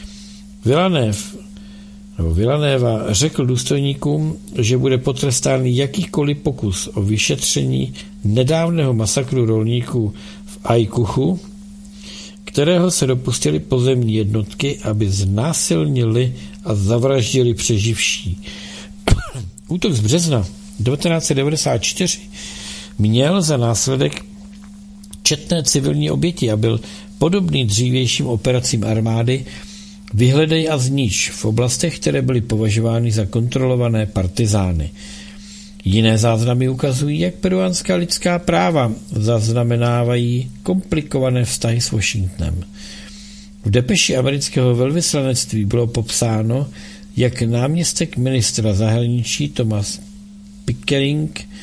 Villanueva řekl důstojníkům, že bude potrestán jakýkoliv pokus o vyšetření nedávného masakru rolníků v Ajkuchu, kterého se dopustili pozemní jednotky, aby znásilnili a zavraždili přeživší. Útok z března 1994 měl za následek četné civilní oběti a byl podobný dřívějším operacím armády Vyhledej a znič v oblastech, které byly považovány za kontrolované partizány. Jiné záznamy ukazují, jak peruánská lidská práva zaznamenávají komplikované vztahy s Washingtonem. V depeši amerického velvyslanectví bylo popsáno, jak náměstek ministra zahraničí Thomas Pickering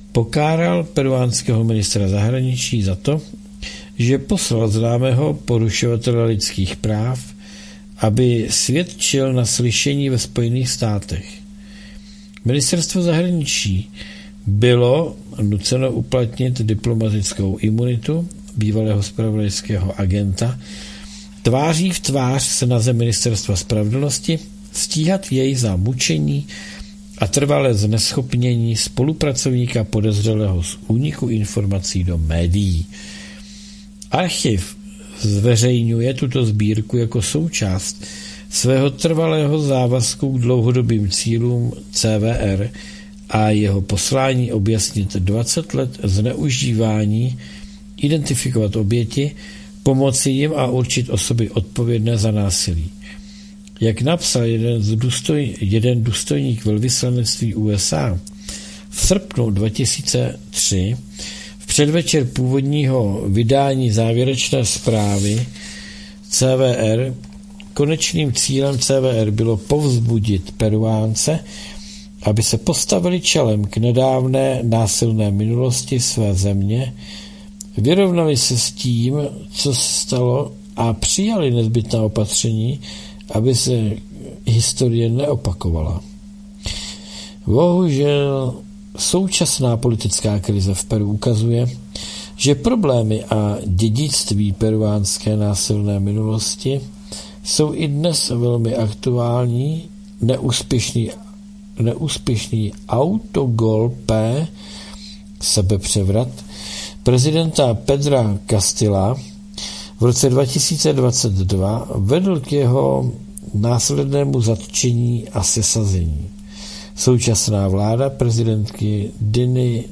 pokáral peruánského ministra zahraničí za to, že poslal známého porušovatele lidských práv, aby svědčil na slyšení ve Spojených státech. Ministerstvo zahraničí bylo nuceno uplatnit diplomatickou imunitu bývalého zpravodajského agenta, tváří v tvář snaze Ministerstva spravedlnosti stíhat jej za mučení a trvalé zneschopnění spolupracovníka podezřelého z úniku informací do médií. Archiv zveřejňuje tuto sbírku jako součást svého trvalého závazku k dlouhodobým cílům CVR a jeho poslání objasnit 20 let zneužívání, identifikovat oběti, pomoci jim a určit osoby odpovědné za násilí. Jak napsal jeden důstojník velvyslanectví USA v srpnu 2003, v předvečer původního vydání závěrečné zprávy CVR, konečným cílem CVR bylo povzbudit Peruánce, aby se postavili čelem k nedávné násilné minulosti své země, vyrovnali se s tím, co se stalo a přijali nezbytná opatření, aby se historie neopakovala. Bohužel současná politická krize v Peru ukazuje, že problémy a dědictví peruánské násilné minulosti jsou i dnes velmi aktuální. Neúspěšný autogolpe, sebepřevrat prezidenta Pedra Castilla v roce 2022 vedl k jeho následnému zatčení a sesazení. Současná vláda prezidentky Diny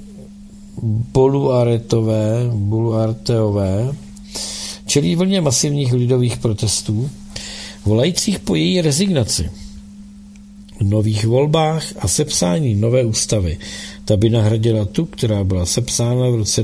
Boluarteové čelí vlně masivních lidových protestů, volajících po její rezignaci, nových volbách a sepsání nové ústavy. Ta by nahradila tu, která byla sepsána v roce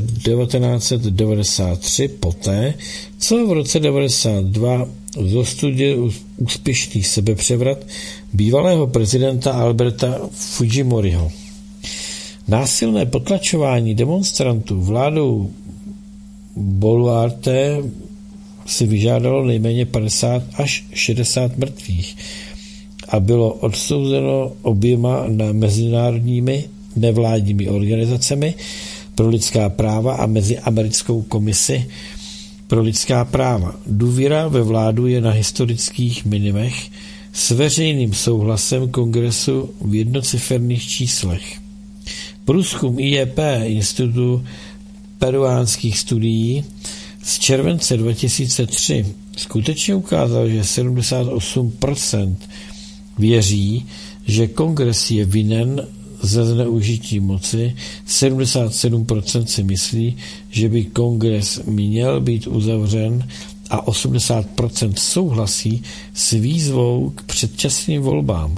1993 poté, co v roce 1992 zostudil úspěšný sebepřevrat bývalého prezidenta Alberta Fujimoriho. Násilné potlačování demonstrantů vládou Boluarte si vyžádalo nejméně 50 až 60 mrtvých a bylo odsouzeno oběma mezinárodními nevládními organizacemi pro lidská práva a Meziamerickou komisi pro lidská práva. Důvěra ve vládu je na historických minimech s veřejným souhlasem kongresu v jednociferných číslech. Průzkum IEP, Institutu peruánských studií, z července 2003 skutečně ukázal, že 78% věří, že kongres je vinen ze zneužití moci, 77% si myslí, že by kongres měl být uzavřen a 80% souhlasí s výzvou k předčasným volbám.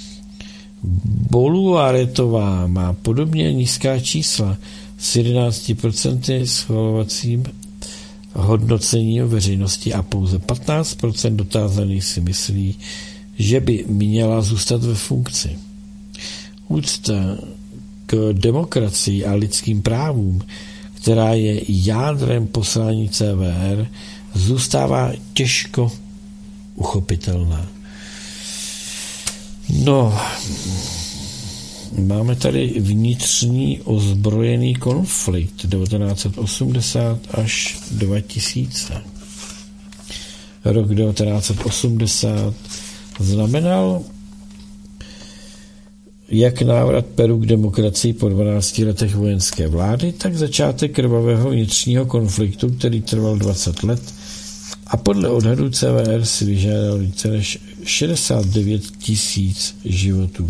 Boluaretová má podobně nízká čísla s 11% schvalovacím hodnocením veřejnosti a pouze 15% dotázaných si myslí, že by měla zůstat ve funkci. Úcta k demokracii a lidským právům, která je jádrem poslání CVR, zůstává těžko uchopitelná. No, máme tady vnitřní ozbrojený konflikt 1980 až 2000. Rok 1980 znamenal jak návrat Peru k demokracii po 12 letech vojenské vlády, tak začátek krvavého vnitřního konfliktu, který trval 20 let a podle odhadů CVR si vyžádal více než 69 000 životů.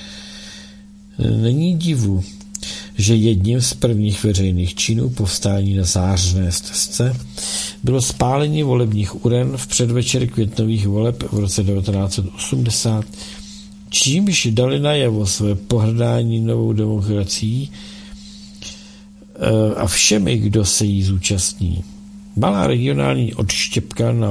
Není divu, že jedním z prvních veřejných činů povstání na zářné stezce bylo spálení volebních uren v předvečer květnových voleb v roce 1980, čímž dali najevo své pohrdání novou demokracií a všemi, kdo se jí zúčastní. Malá regionální odštěpka na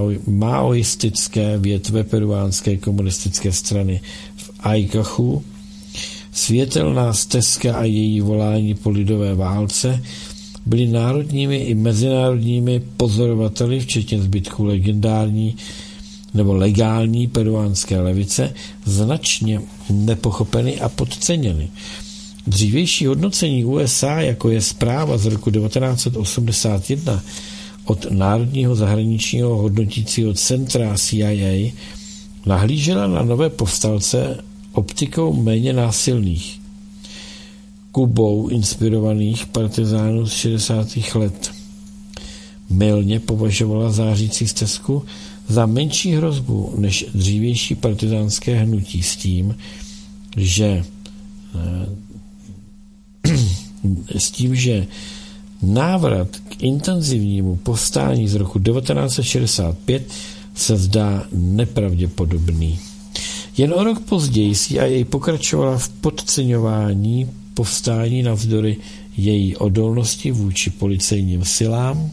maoistické větve peruánské komunistické strany v Aikachu Světelná stezka a její volání po lidové válce byly národními i mezinárodními pozorovateli, včetně zbytku legendární nebo legální peruánské levice, značně nepochopeny a podceněny. Dřívější hodnocení USA, jako je zpráva z roku 1981 od Národního zahraničního hodnotícího centra CIA, nahlížela na nové povstalce optikou méně násilných, Kubou inspirovaných partizánů z 60. let. Mylně považovala zářící stezku za menší hrozbu než dřívější partizánské hnutí s tím, že návrat k intenzivnímu povstání z roku 1965 se zdá nepravděpodobný. Jen o rok později CIA pokračovala v podceňování povstání navzdory její odolnosti vůči policejním silám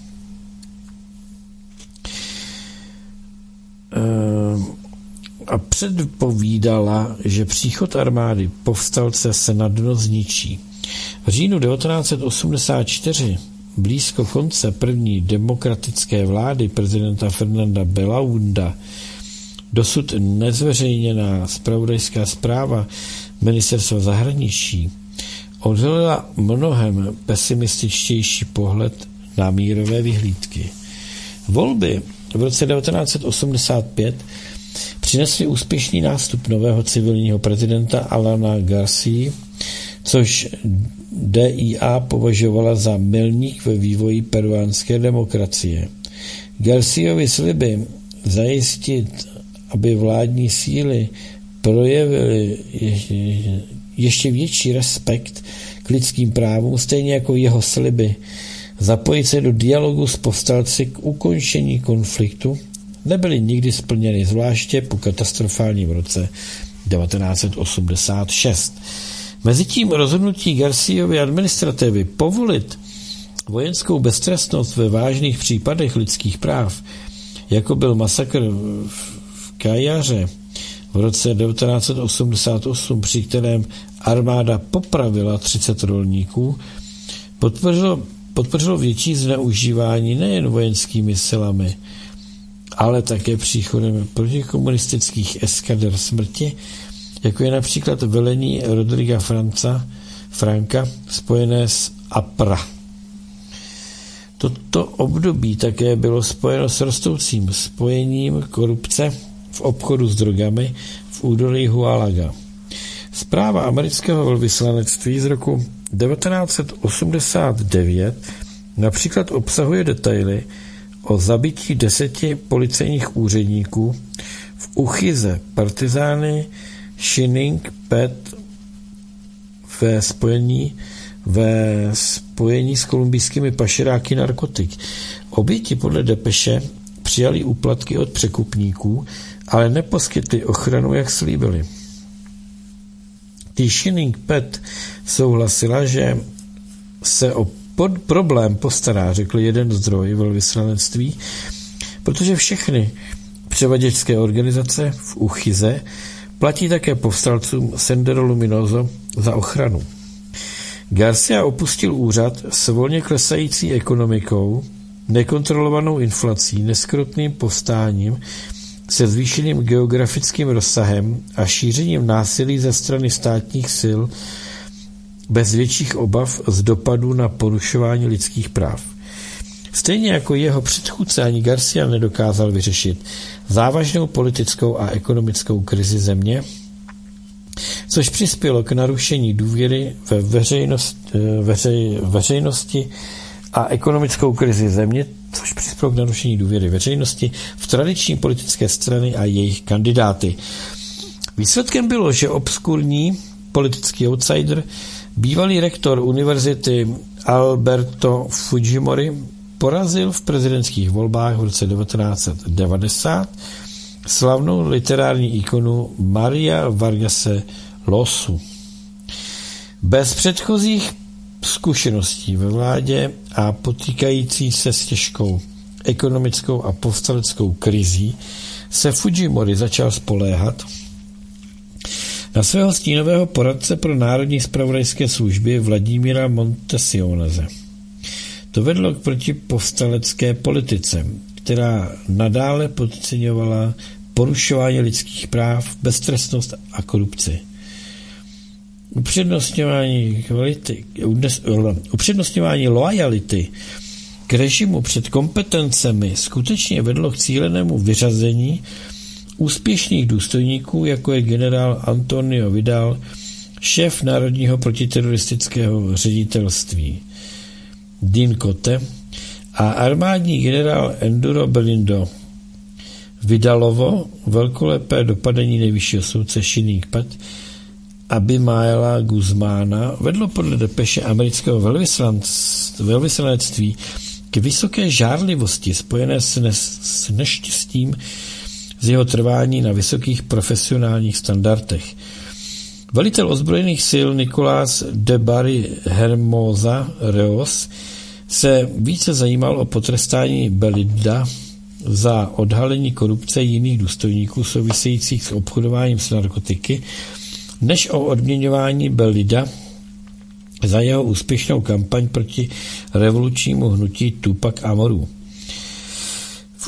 a předpovídala, že příchod armády povstalce se na dno zničí. V říjnu 1984, blízko konce první demokratické vlády prezidenta Fernanda Belaúnda, dosud nezveřejněná zpravodajská zpráva ministerstva zahraničí odhalila mnohem pesimističtější pohled na mírové vyhlídky. Volby v roce 1985 přinesly úspěšný nástup nového civilního prezidenta Alana García, což DIA považovala za milník ve vývoji peruánské demokracie. Garciovy sliby zajistit, aby vládní síly projevily ještě větší respekt k lidským právům, stejně jako jeho sliby zapojit se do dialogu s povstalci k ukončení konfliktu, nebyly nikdy splněny, zvláště po katastrofálním roce 1986. Mezitím rozhodnutí Garciovy administrativy povolit vojenskou beztrestnost ve vážných případech lidských práv, jako byl masakr v Cajaře v roce 1988, při kterém armáda popravila 30 rolníků, potvrdilo větší zneužívání nejen vojenskými silami, ale také příchodem protikomunistických eskader smrti, jako je například velení Rodriga Franka spojené s APRA. Toto období také bylo spojeno s rostoucím spojením korupce v obchodu s drogami v údolí Hualaga. Zpráva amerického velvyslanectví z roku 1989 například obsahuje detaily o zabití 10 policejních úředníků v Uchyze partizány Shining Pet ve spojení s kolumbijskými pašeráky narkotik. Oběti podle depeše přijali úplatky od překupníků, ale neposkytli ochranu, jak slíbili. Shining Pet souhlasila, že se o problém postará, řekl jeden zdroj velvyslanectví, protože všechny převaděčské organizace v Uchyze platí také povstalcům Sendero Luminoso za ochranu. Garcia opustil úřad s volně klesající ekonomikou, nekontrolovanou inflací, neskrotným povstáním, se zvýšeným geografickým rozsahem a šířením násilí ze strany státních sil bez větších obav z dopadů na porušování lidských práv. Stejně jako jeho předchůdce ani Garcia nedokázal vyřešit závažnou politickou a ekonomickou krizi země, což přispělo k narušení důvěry ve veřejnosti a ekonomickou krizi země, což přispělo k narušení důvěry veřejnosti v tradiční politické strany a jejich kandidáty. Výsledkem bylo, že obskurní politický outsider, bývalý rektor univerzity Alberto Fujimori, porazil v prezidentských volbách v roce 1990 slavnou literární ikonu Maria Vargase Llosu. Bez předchozích zkušeností ve vládě a potýkající se s těžkou ekonomickou a povstaleckou krizí se Fujimori začal spoléhat na svého stínového poradce pro národní zpravodajské služby Vladimíra Montesioneze. To vedlo k protipovstalecké politice, která nadále podceňovala porušování lidských práv, beztrestnost a korupci. Upřednostňování loajality k režimu před kompetencemi skutečně vedlo k cílenému vyřazení úspěšných důstojníků, jako je generál Antonio Vidal, šéf Národního protiteroristického ředitelství Dean Cote a armádní generál Enduro Belindo. Vidalovo velkolepé dopadení nejvyššího soudce Shining Pat Abimaela Guzmána vedlo podle depeše amerického velvyslanectví k vysoké žárlivosti spojené s neštěstím z jeho trvání na vysokých profesionálních standardech. Velitel ozbrojených sil Nicolás de Barry Hermosa Reos se více zajímal o potrestání Belida za odhalení korupce jiných důstojníků souvisejících s obchodováním s narkotiky, než o odměňování Belida za jeho úspěšnou kampaň proti revolučnímu hnutí Tupac Amaru. V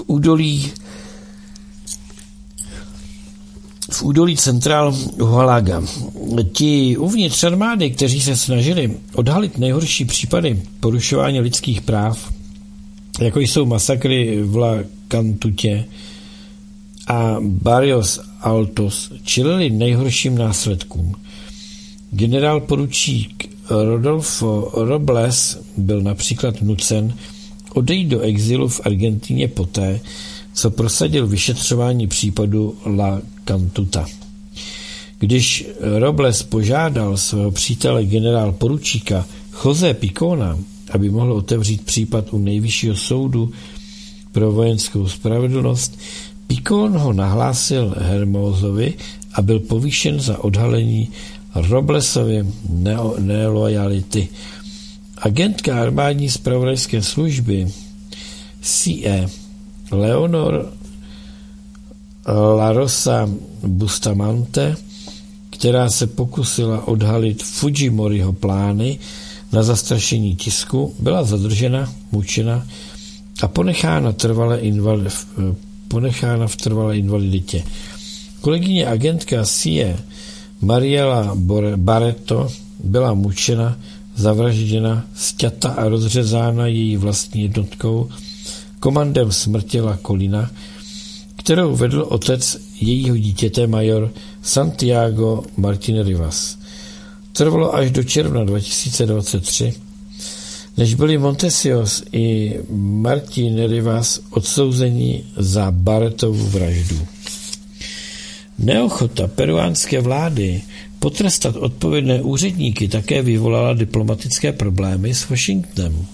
údolí centrál Hualaga. Ti uvnitř armády, kteří se snažili odhalit nejhorší případy porušování lidských práv, jako jsou masakry v La Cantutě a Barrios Altos, čelili nejhorším následkům. Generál poručík Rodolfo Robles byl například nucen odejít do exilu v Argentíně poté, co prosadil vyšetřování případu La Cantuta. Když Robles požádal svého přítele generál poručíka José Picona, aby mohl otevřít případ u nejvyššího soudu pro vojenskou spravedlnost, Picon ho nahlásil Hermosovi a byl povýšen za odhalení Roblesovy nelojality. Agentka armádní zpravodajské služby CE Leonor La Rosa Bustamante, která se pokusila odhalit Fujimoriho plány na zastrašení tisku, byla zadržena, mučena a ponechána v trvalé invaliditě. Kolegyně agentka CIA Mariela Barreto byla mučena, zavražděna, sťata a rozřezána její vlastní jednotkou komandem smrti La Colina, kterou vedl otec jejího dítěte major Santiago Martín Rivas. Trvalo až do června 2023, než byli Montesios i Martín Rivas odsouzeni za Barretovu vraždu. Neochota peruánské vlády potrestat odpovědné úředníky také vyvolala diplomatické problémy s Washingtonem.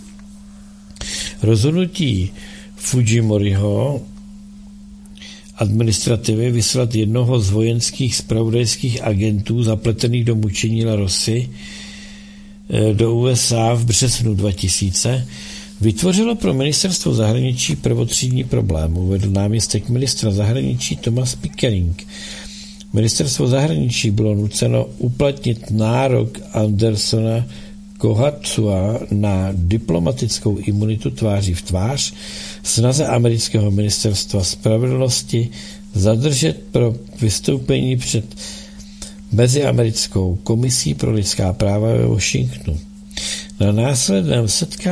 Rozhodnutí Fujimoriho administrativy vyslat jednoho z vojenských zpravodajských agentů zapletených do mučení La Rosy do USA v březnu 2000 vytvořilo pro ministerstvo zahraničí prvotřídní problém, uvedl náměstek ministra zahraničí Thomas Pickering. Ministerstvo zahraničí bylo nuceno uplatnit nárok Andersona Kohatsua na diplomatickou imunitu tváří v tvář snaze amerického ministerstva spravedlnosti zadržet pro vystoupení před Meziamerickou komisí pro lidská práva ve Washingtonu. Na následném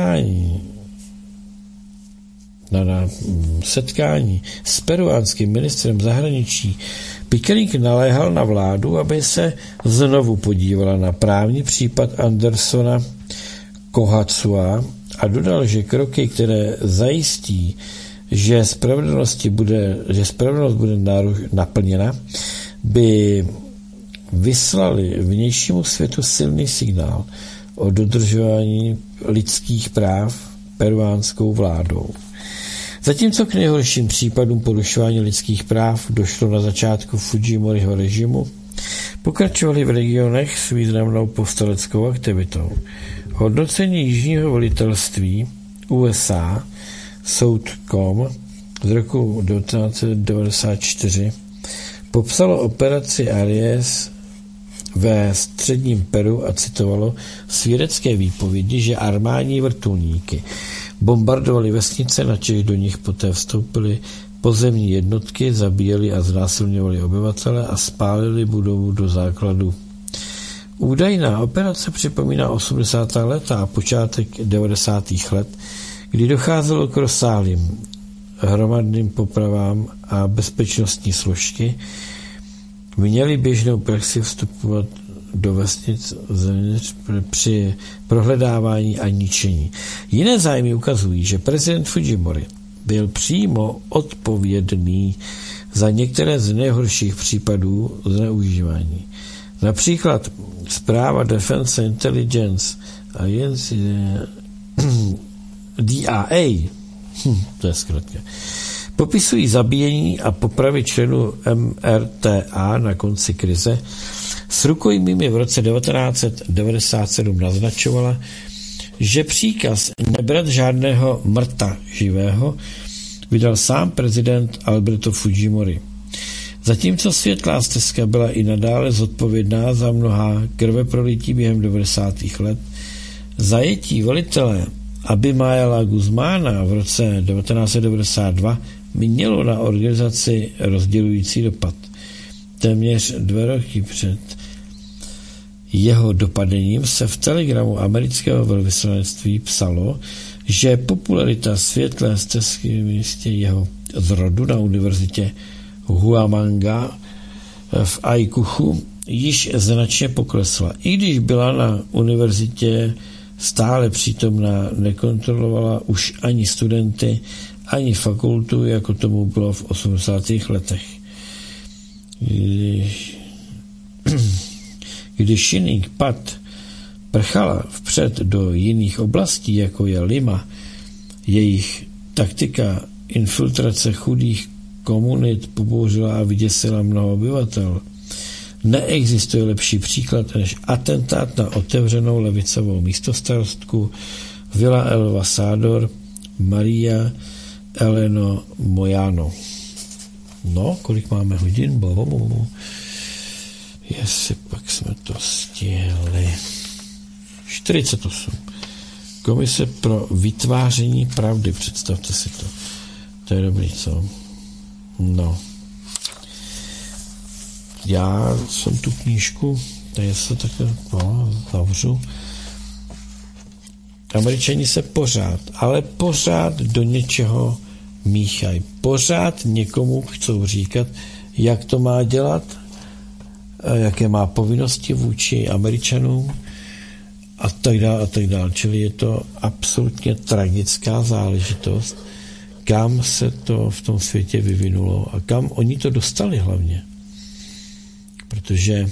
setkání s peruánským ministrem zahraničí Pickering naléhal na vládu, aby se znovu podívala na právní případ Andersona Kohatsua a dodal, že kroky, které zajistí, že spravedlnost bude naplněna, by vyslali vnějšímu světu silný signál o dodržování lidských práv peruánskou vládou. Zatímco k nejhorším případům porušování lidských práv došlo na začátku Fujimoriho režimu, pokračovali v regionech s významnou povstaleckou aktivitou. Hodnocení jižního velitelství USA Southcom z roku 1994 popsalo operaci Aries ve středním Peru a citovalo svědecké výpovědi, že armádní vrtulníky bombardovali vesnice, načež do nich poté vstoupily pozemní jednotky, zabíjeli a znásilňovali obyvatele a spálili budovu do základu. Údajná operace připomíná 80. léta a počátek 90. let, kdy docházelo k rozsáhlým hromadným popravám a bezpečnostní složky měly běžnou praxi vstupovat do vesnic při prohledávání a ničení. Jiné zájmy ukazují, že prezident Fujimori byl přímo odpovědný za některé z nejhorších případů zneužívání. Například zpráva Defense Intelligence Agency DIA, to je zkrátka, popisují zabíjení a popravy členů MRTA na konci krize. S rukojmími v roce 1997 naznačovala, že příkaz nebrat žádného mrta živého vydal sám prezident Alberto Fujimori. Zatímco světlá stezka byla i nadále zodpovědná za mnohá krveprolití během 90. let, zajetí velitele Abimaela Guzmána v roce 1992 mělo na organizaci rozdělující dopad. Téměř 2 roky před jeho dopadením se v telegramu amerického velvyslanectví psalo, že popularita světlé stezky v místě jeho zrodu na univerzitě Huamanga v Aikuchu již značně poklesla. I když byla na univerzitě stále přítomná, nekontrolovala už ani studenty, ani fakultu, jako tomu bylo v 80. letech. Když Shining Pat prchala vpřed do jiných oblastí, jako je Lima, jejich taktika infiltrace chudých komunit pobouřila a vyděsila mnoho obyvatel. Neexistuje lepší příklad než atentát na otevřenou levicovou místostarostku Villa El Vasador Maria Eleno Moyano. No, kolik máme hodin? Jestli pak jsme to stihli. 48. Komise pro vytváření pravdy, představte si to. To je dobrý, co? No. Já jsem tu knížku, tady se takhle zavřu. Američani se pořád do něčeho míchají. Pořád někomu chcou říkat, jak to má dělat, jaké má povinnosti vůči Američanům a tak dále a tak dále. Čili je to absolutně tragická záležitost, kam se to v tom světě vyvinulo a kam oni to dostali hlavně. Protože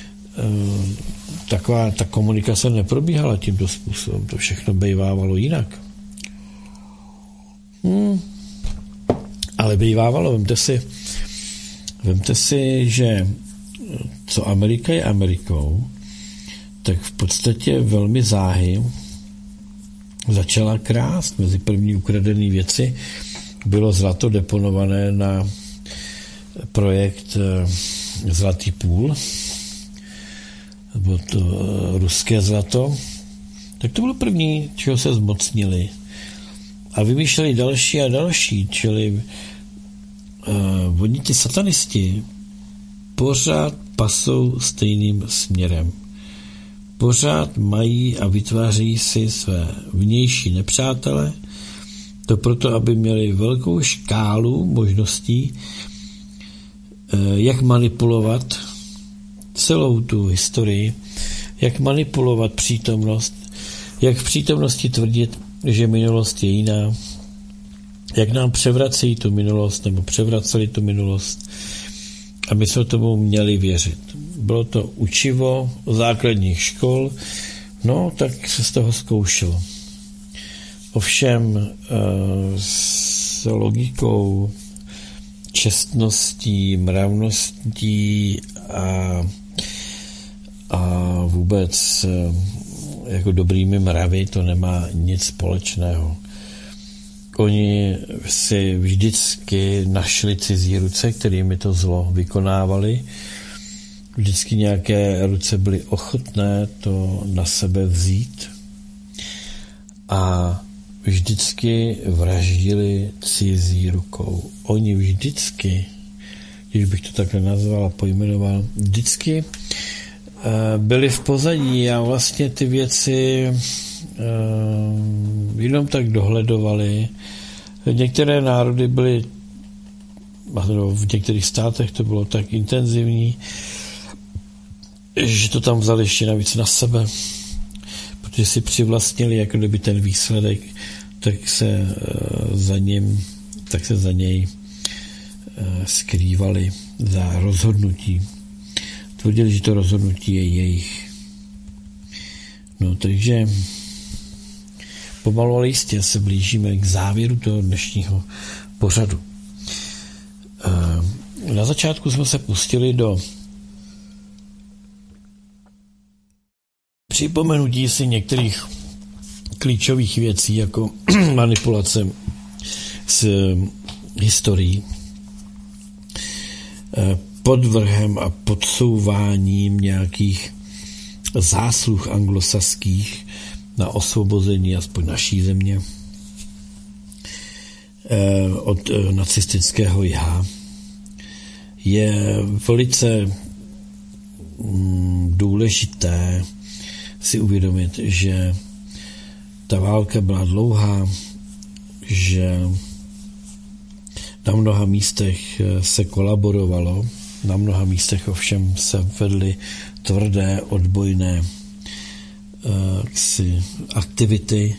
ta komunikace neprobíhala tímto způsobem. To všechno bejvávalo jinak. Ale bejvávalo, vemte si, že co Amerika je Amerikou, tak v podstatě velmi záhy začala krást. Mezi první ukradené věci bylo zlato deponované na projekt Zlatý půl, bylo to ruské zlato, tak to bylo první, čeho se zmocnili. A vymýšleli další a další, čili oni ty satanisti pořád pasou stejným směrem. Pořád mají a vytváří si své vnější nepřátele, to proto, aby měli velkou škálu možností, jak manipulovat celou tu historii, jak manipulovat přítomnost, jak v přítomnosti tvrdit, že minulost je jiná, jak nám převracejí tu minulost, nebo převraceli tu minulost, a my jsme tomu měli věřit. Bylo to učivo základních škol, no tak se z toho zkoušelo. Ovšem s logikou, čestností, mravností a vůbec jako dobrými mravy to nemá nic společného. oni si vždycky našli cizí ruce, kterými to zlo vykonávali. Vždycky nějaké ruce byly ochotné to na sebe vzít a vždycky vraždili cizí rukou. Oni vždycky, když bych to takhle nazval a pojmenoval, vždycky byli v pozadí a vlastně ty věci jenom tak dohledovali. Některé národy byly, v některých státech to bylo tak intenzivní, že to tam vzali ještě navíc na sebe, protože si přivlastnili jako kdyby ten výsledek, tak se za něj skrývali za rozhodnutí. Tvrdili, že to rozhodnutí je jejich. No, takže pomalu ale jistě se blížíme k závěru toho dnešního pořadu. Na začátku jsme se pustili do připomenutí si některých klíčových věcí, jako manipulace s historií, podvrhem a podsouváním nějakých zásluh anglosaských na osvobození aspoň naší země od nacistického jha. Je velice důležité si uvědomit, že ta válka byla dlouhá, že na mnoha místech se kolaborovalo, na mnoha místech ovšem se vedly tvrdé odbojné aktivity.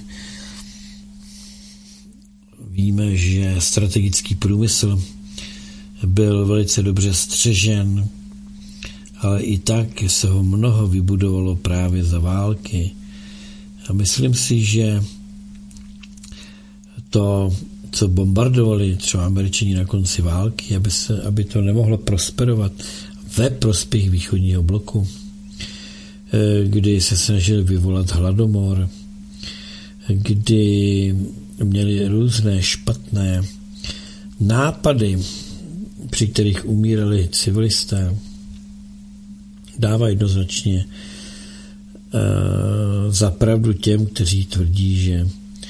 Víme, že strategický průmysl byl velice dobře střežen, ale i tak se ho mnoho vybudovalo právě za války. A myslím si, že to, co bombardovali třeba Američani na konci války, aby to nemohlo prosperovat ve prospěch východního bloku, kdy se snažili vyvolat hladomor, kdy měli různé špatné nápady, při kterých umírali civilisté, dává jednoznačně za pravdu těm, kteří tvrdí, že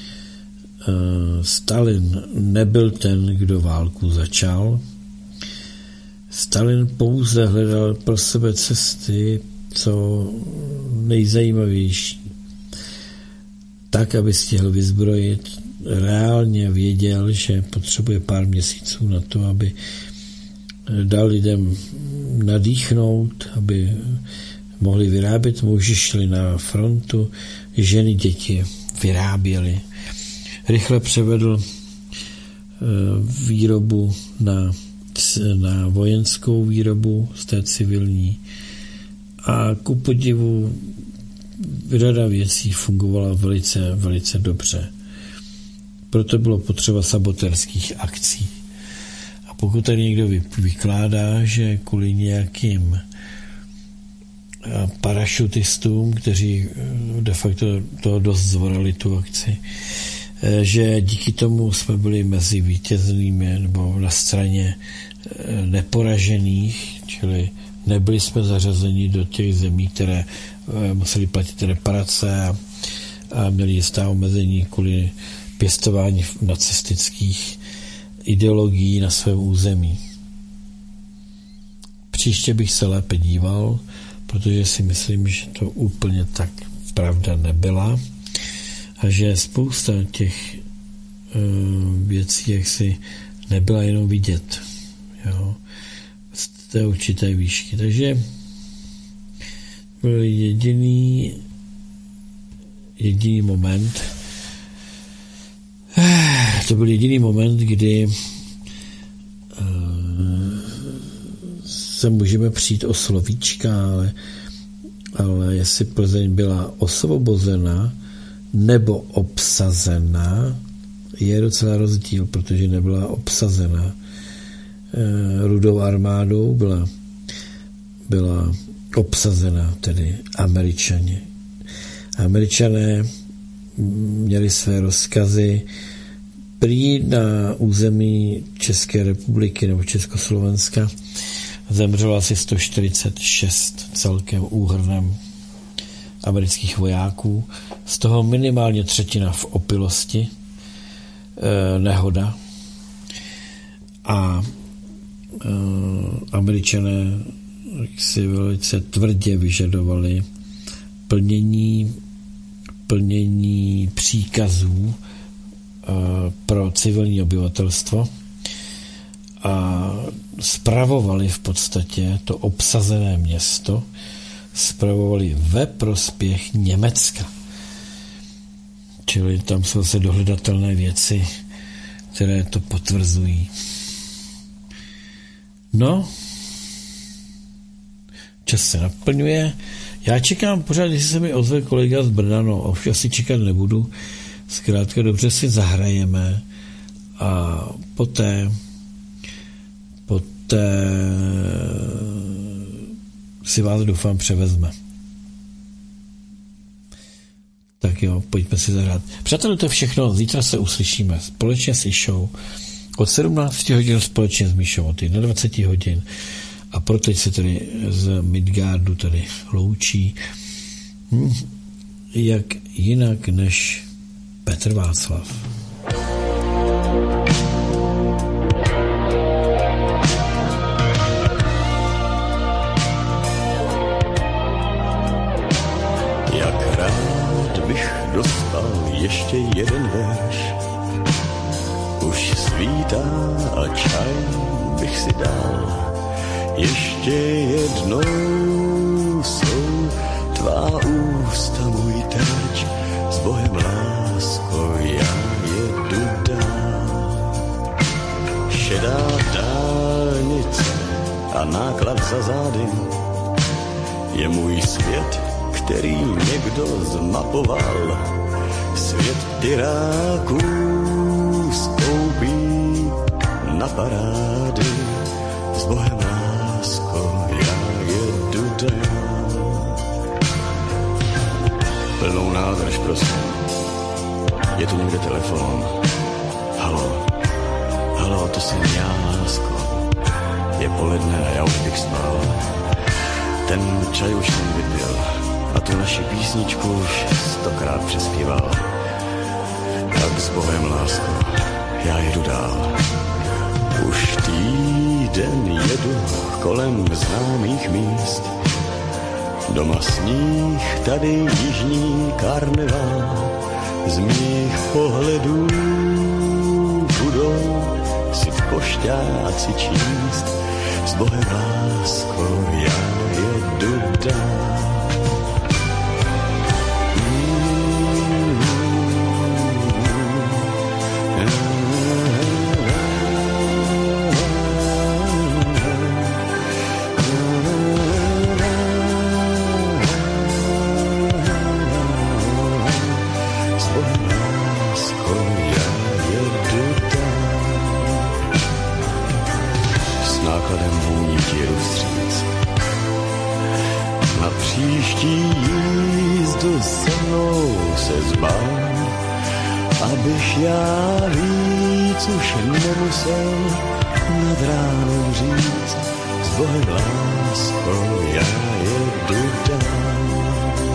Stalin nebyl ten, kdo válku začal. Stalin pouze hledal pro sebe cesty, co nejzajímavější, tak, aby stihl vyzbrojit. Reálně věděl, že potřebuje pár měsíců na to, aby dal lidem nadýchnout, aby mohli vyrábět. Muži šli na frontu, ženy, děti vyráběli. Rychle převedl výrobu na vojenskou výrobu z té civilní a ku podivu řada věcí fungovala velice, velice dobře. Proto bylo potřeba sabotérských akcí. A pokud tady někdo vykládá, že kvůli nějakým parašutistům, kteří de facto to dost zvorali tu akci, že díky tomu jsme byli mezi vítěznými nebo na straně neporažených, čili nebyli jsme zařazeni do těch zemí, které museli platit reparace a měli jistá omezení kvůli pěstování nacistických ideologií na svém území. Příště bych se lépe díval, protože si myslím, že to úplně tak pravda nebyla a že spousta těch věcí, jak si nebyla jenom vidět, jo, z té určité výšky. Takže byl jediný moment, to byl jediný moment, kdy se můžeme přijít o slovíčka, ale jestli Plzeň byla osvobozena nebo obsazena, je docela rozdíl, protože nebyla obsazena Rudou armádou, byla obsazena tedy Američani. Američané měli své rozkazy prý na území České republiky nebo Československa zemřelo asi 146 celkem úhrnem amerických vojáků, z toho minimálně třetina v opilosti, nehoda. A Američané si velice tvrdě vyžadovali plnění příkazů pro civilní obyvatelstvo a spravovali v podstatě to obsazené město, spravovali ve prospěch Německa. Čili tam jsou se dohledatelné věci, které to potvrzují. No, čas se naplňuje. Já čekám pořád, jestli se mi ozve kolega z Brna, no už asi čekat nebudu. Zkrátka dobře si zahrajeme a poté si vás doufám převezme. Tak jo, pojďme si zahrát. Přátelé, to je všechno. Zítra se uslyšíme společně s Išou od 17 hodin společně s Míšou od 21 hodin a proto se tady z Midgardu tady loučí jak jinak než Petr Václav.
Jak rád bych dostal ještě jeden verš, už svítá a čaj bych si dal. Ještě jednou jsou tvá ústa můj terč, s Bohem lásko já jedu dál. Šedá dálnice a náklad za zády je můj svět, který někdo zmapoval. Svět tyráků stoupí na parády, s Bohem lásko já jedu dál. Plnou nádrž, prosím, je tu někde telefon. Halo, to jsem já, lásko. Je poledne a já už bych spal. Ten čaj už jsem vypil a tu naši písničku už 100krát přespíval. Tak s Bohem, lásko, já jedu dál. Už týden jedu kolem známých míst. Doma sníh, tady jižní karneval. Z mých pohledů budou si pošťáci číst. S Bohem, lásko, já jedu dál. Příští jízdu se mnou se zbal, abych já víc už nemusel nad ránem říct. S Bohem, lásko, já jedu dál.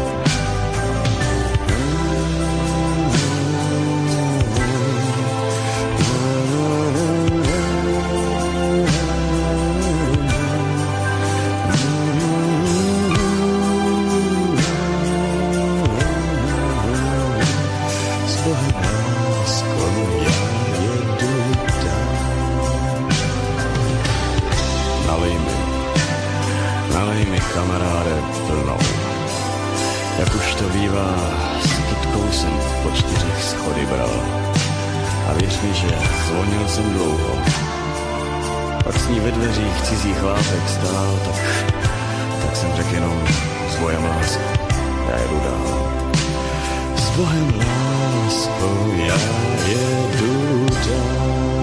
Kamaráde, plnou. Jak už to bývá, s kytkou jsem po 4 schody bral. A věř mi, že zvonil jsem dlouho. Pak s ní ve dveřích cizí chlápek stál, tak jsem řekl jenom s Bohem, lásko, já jedu dál. S Bohem, lásko, já jedu dál.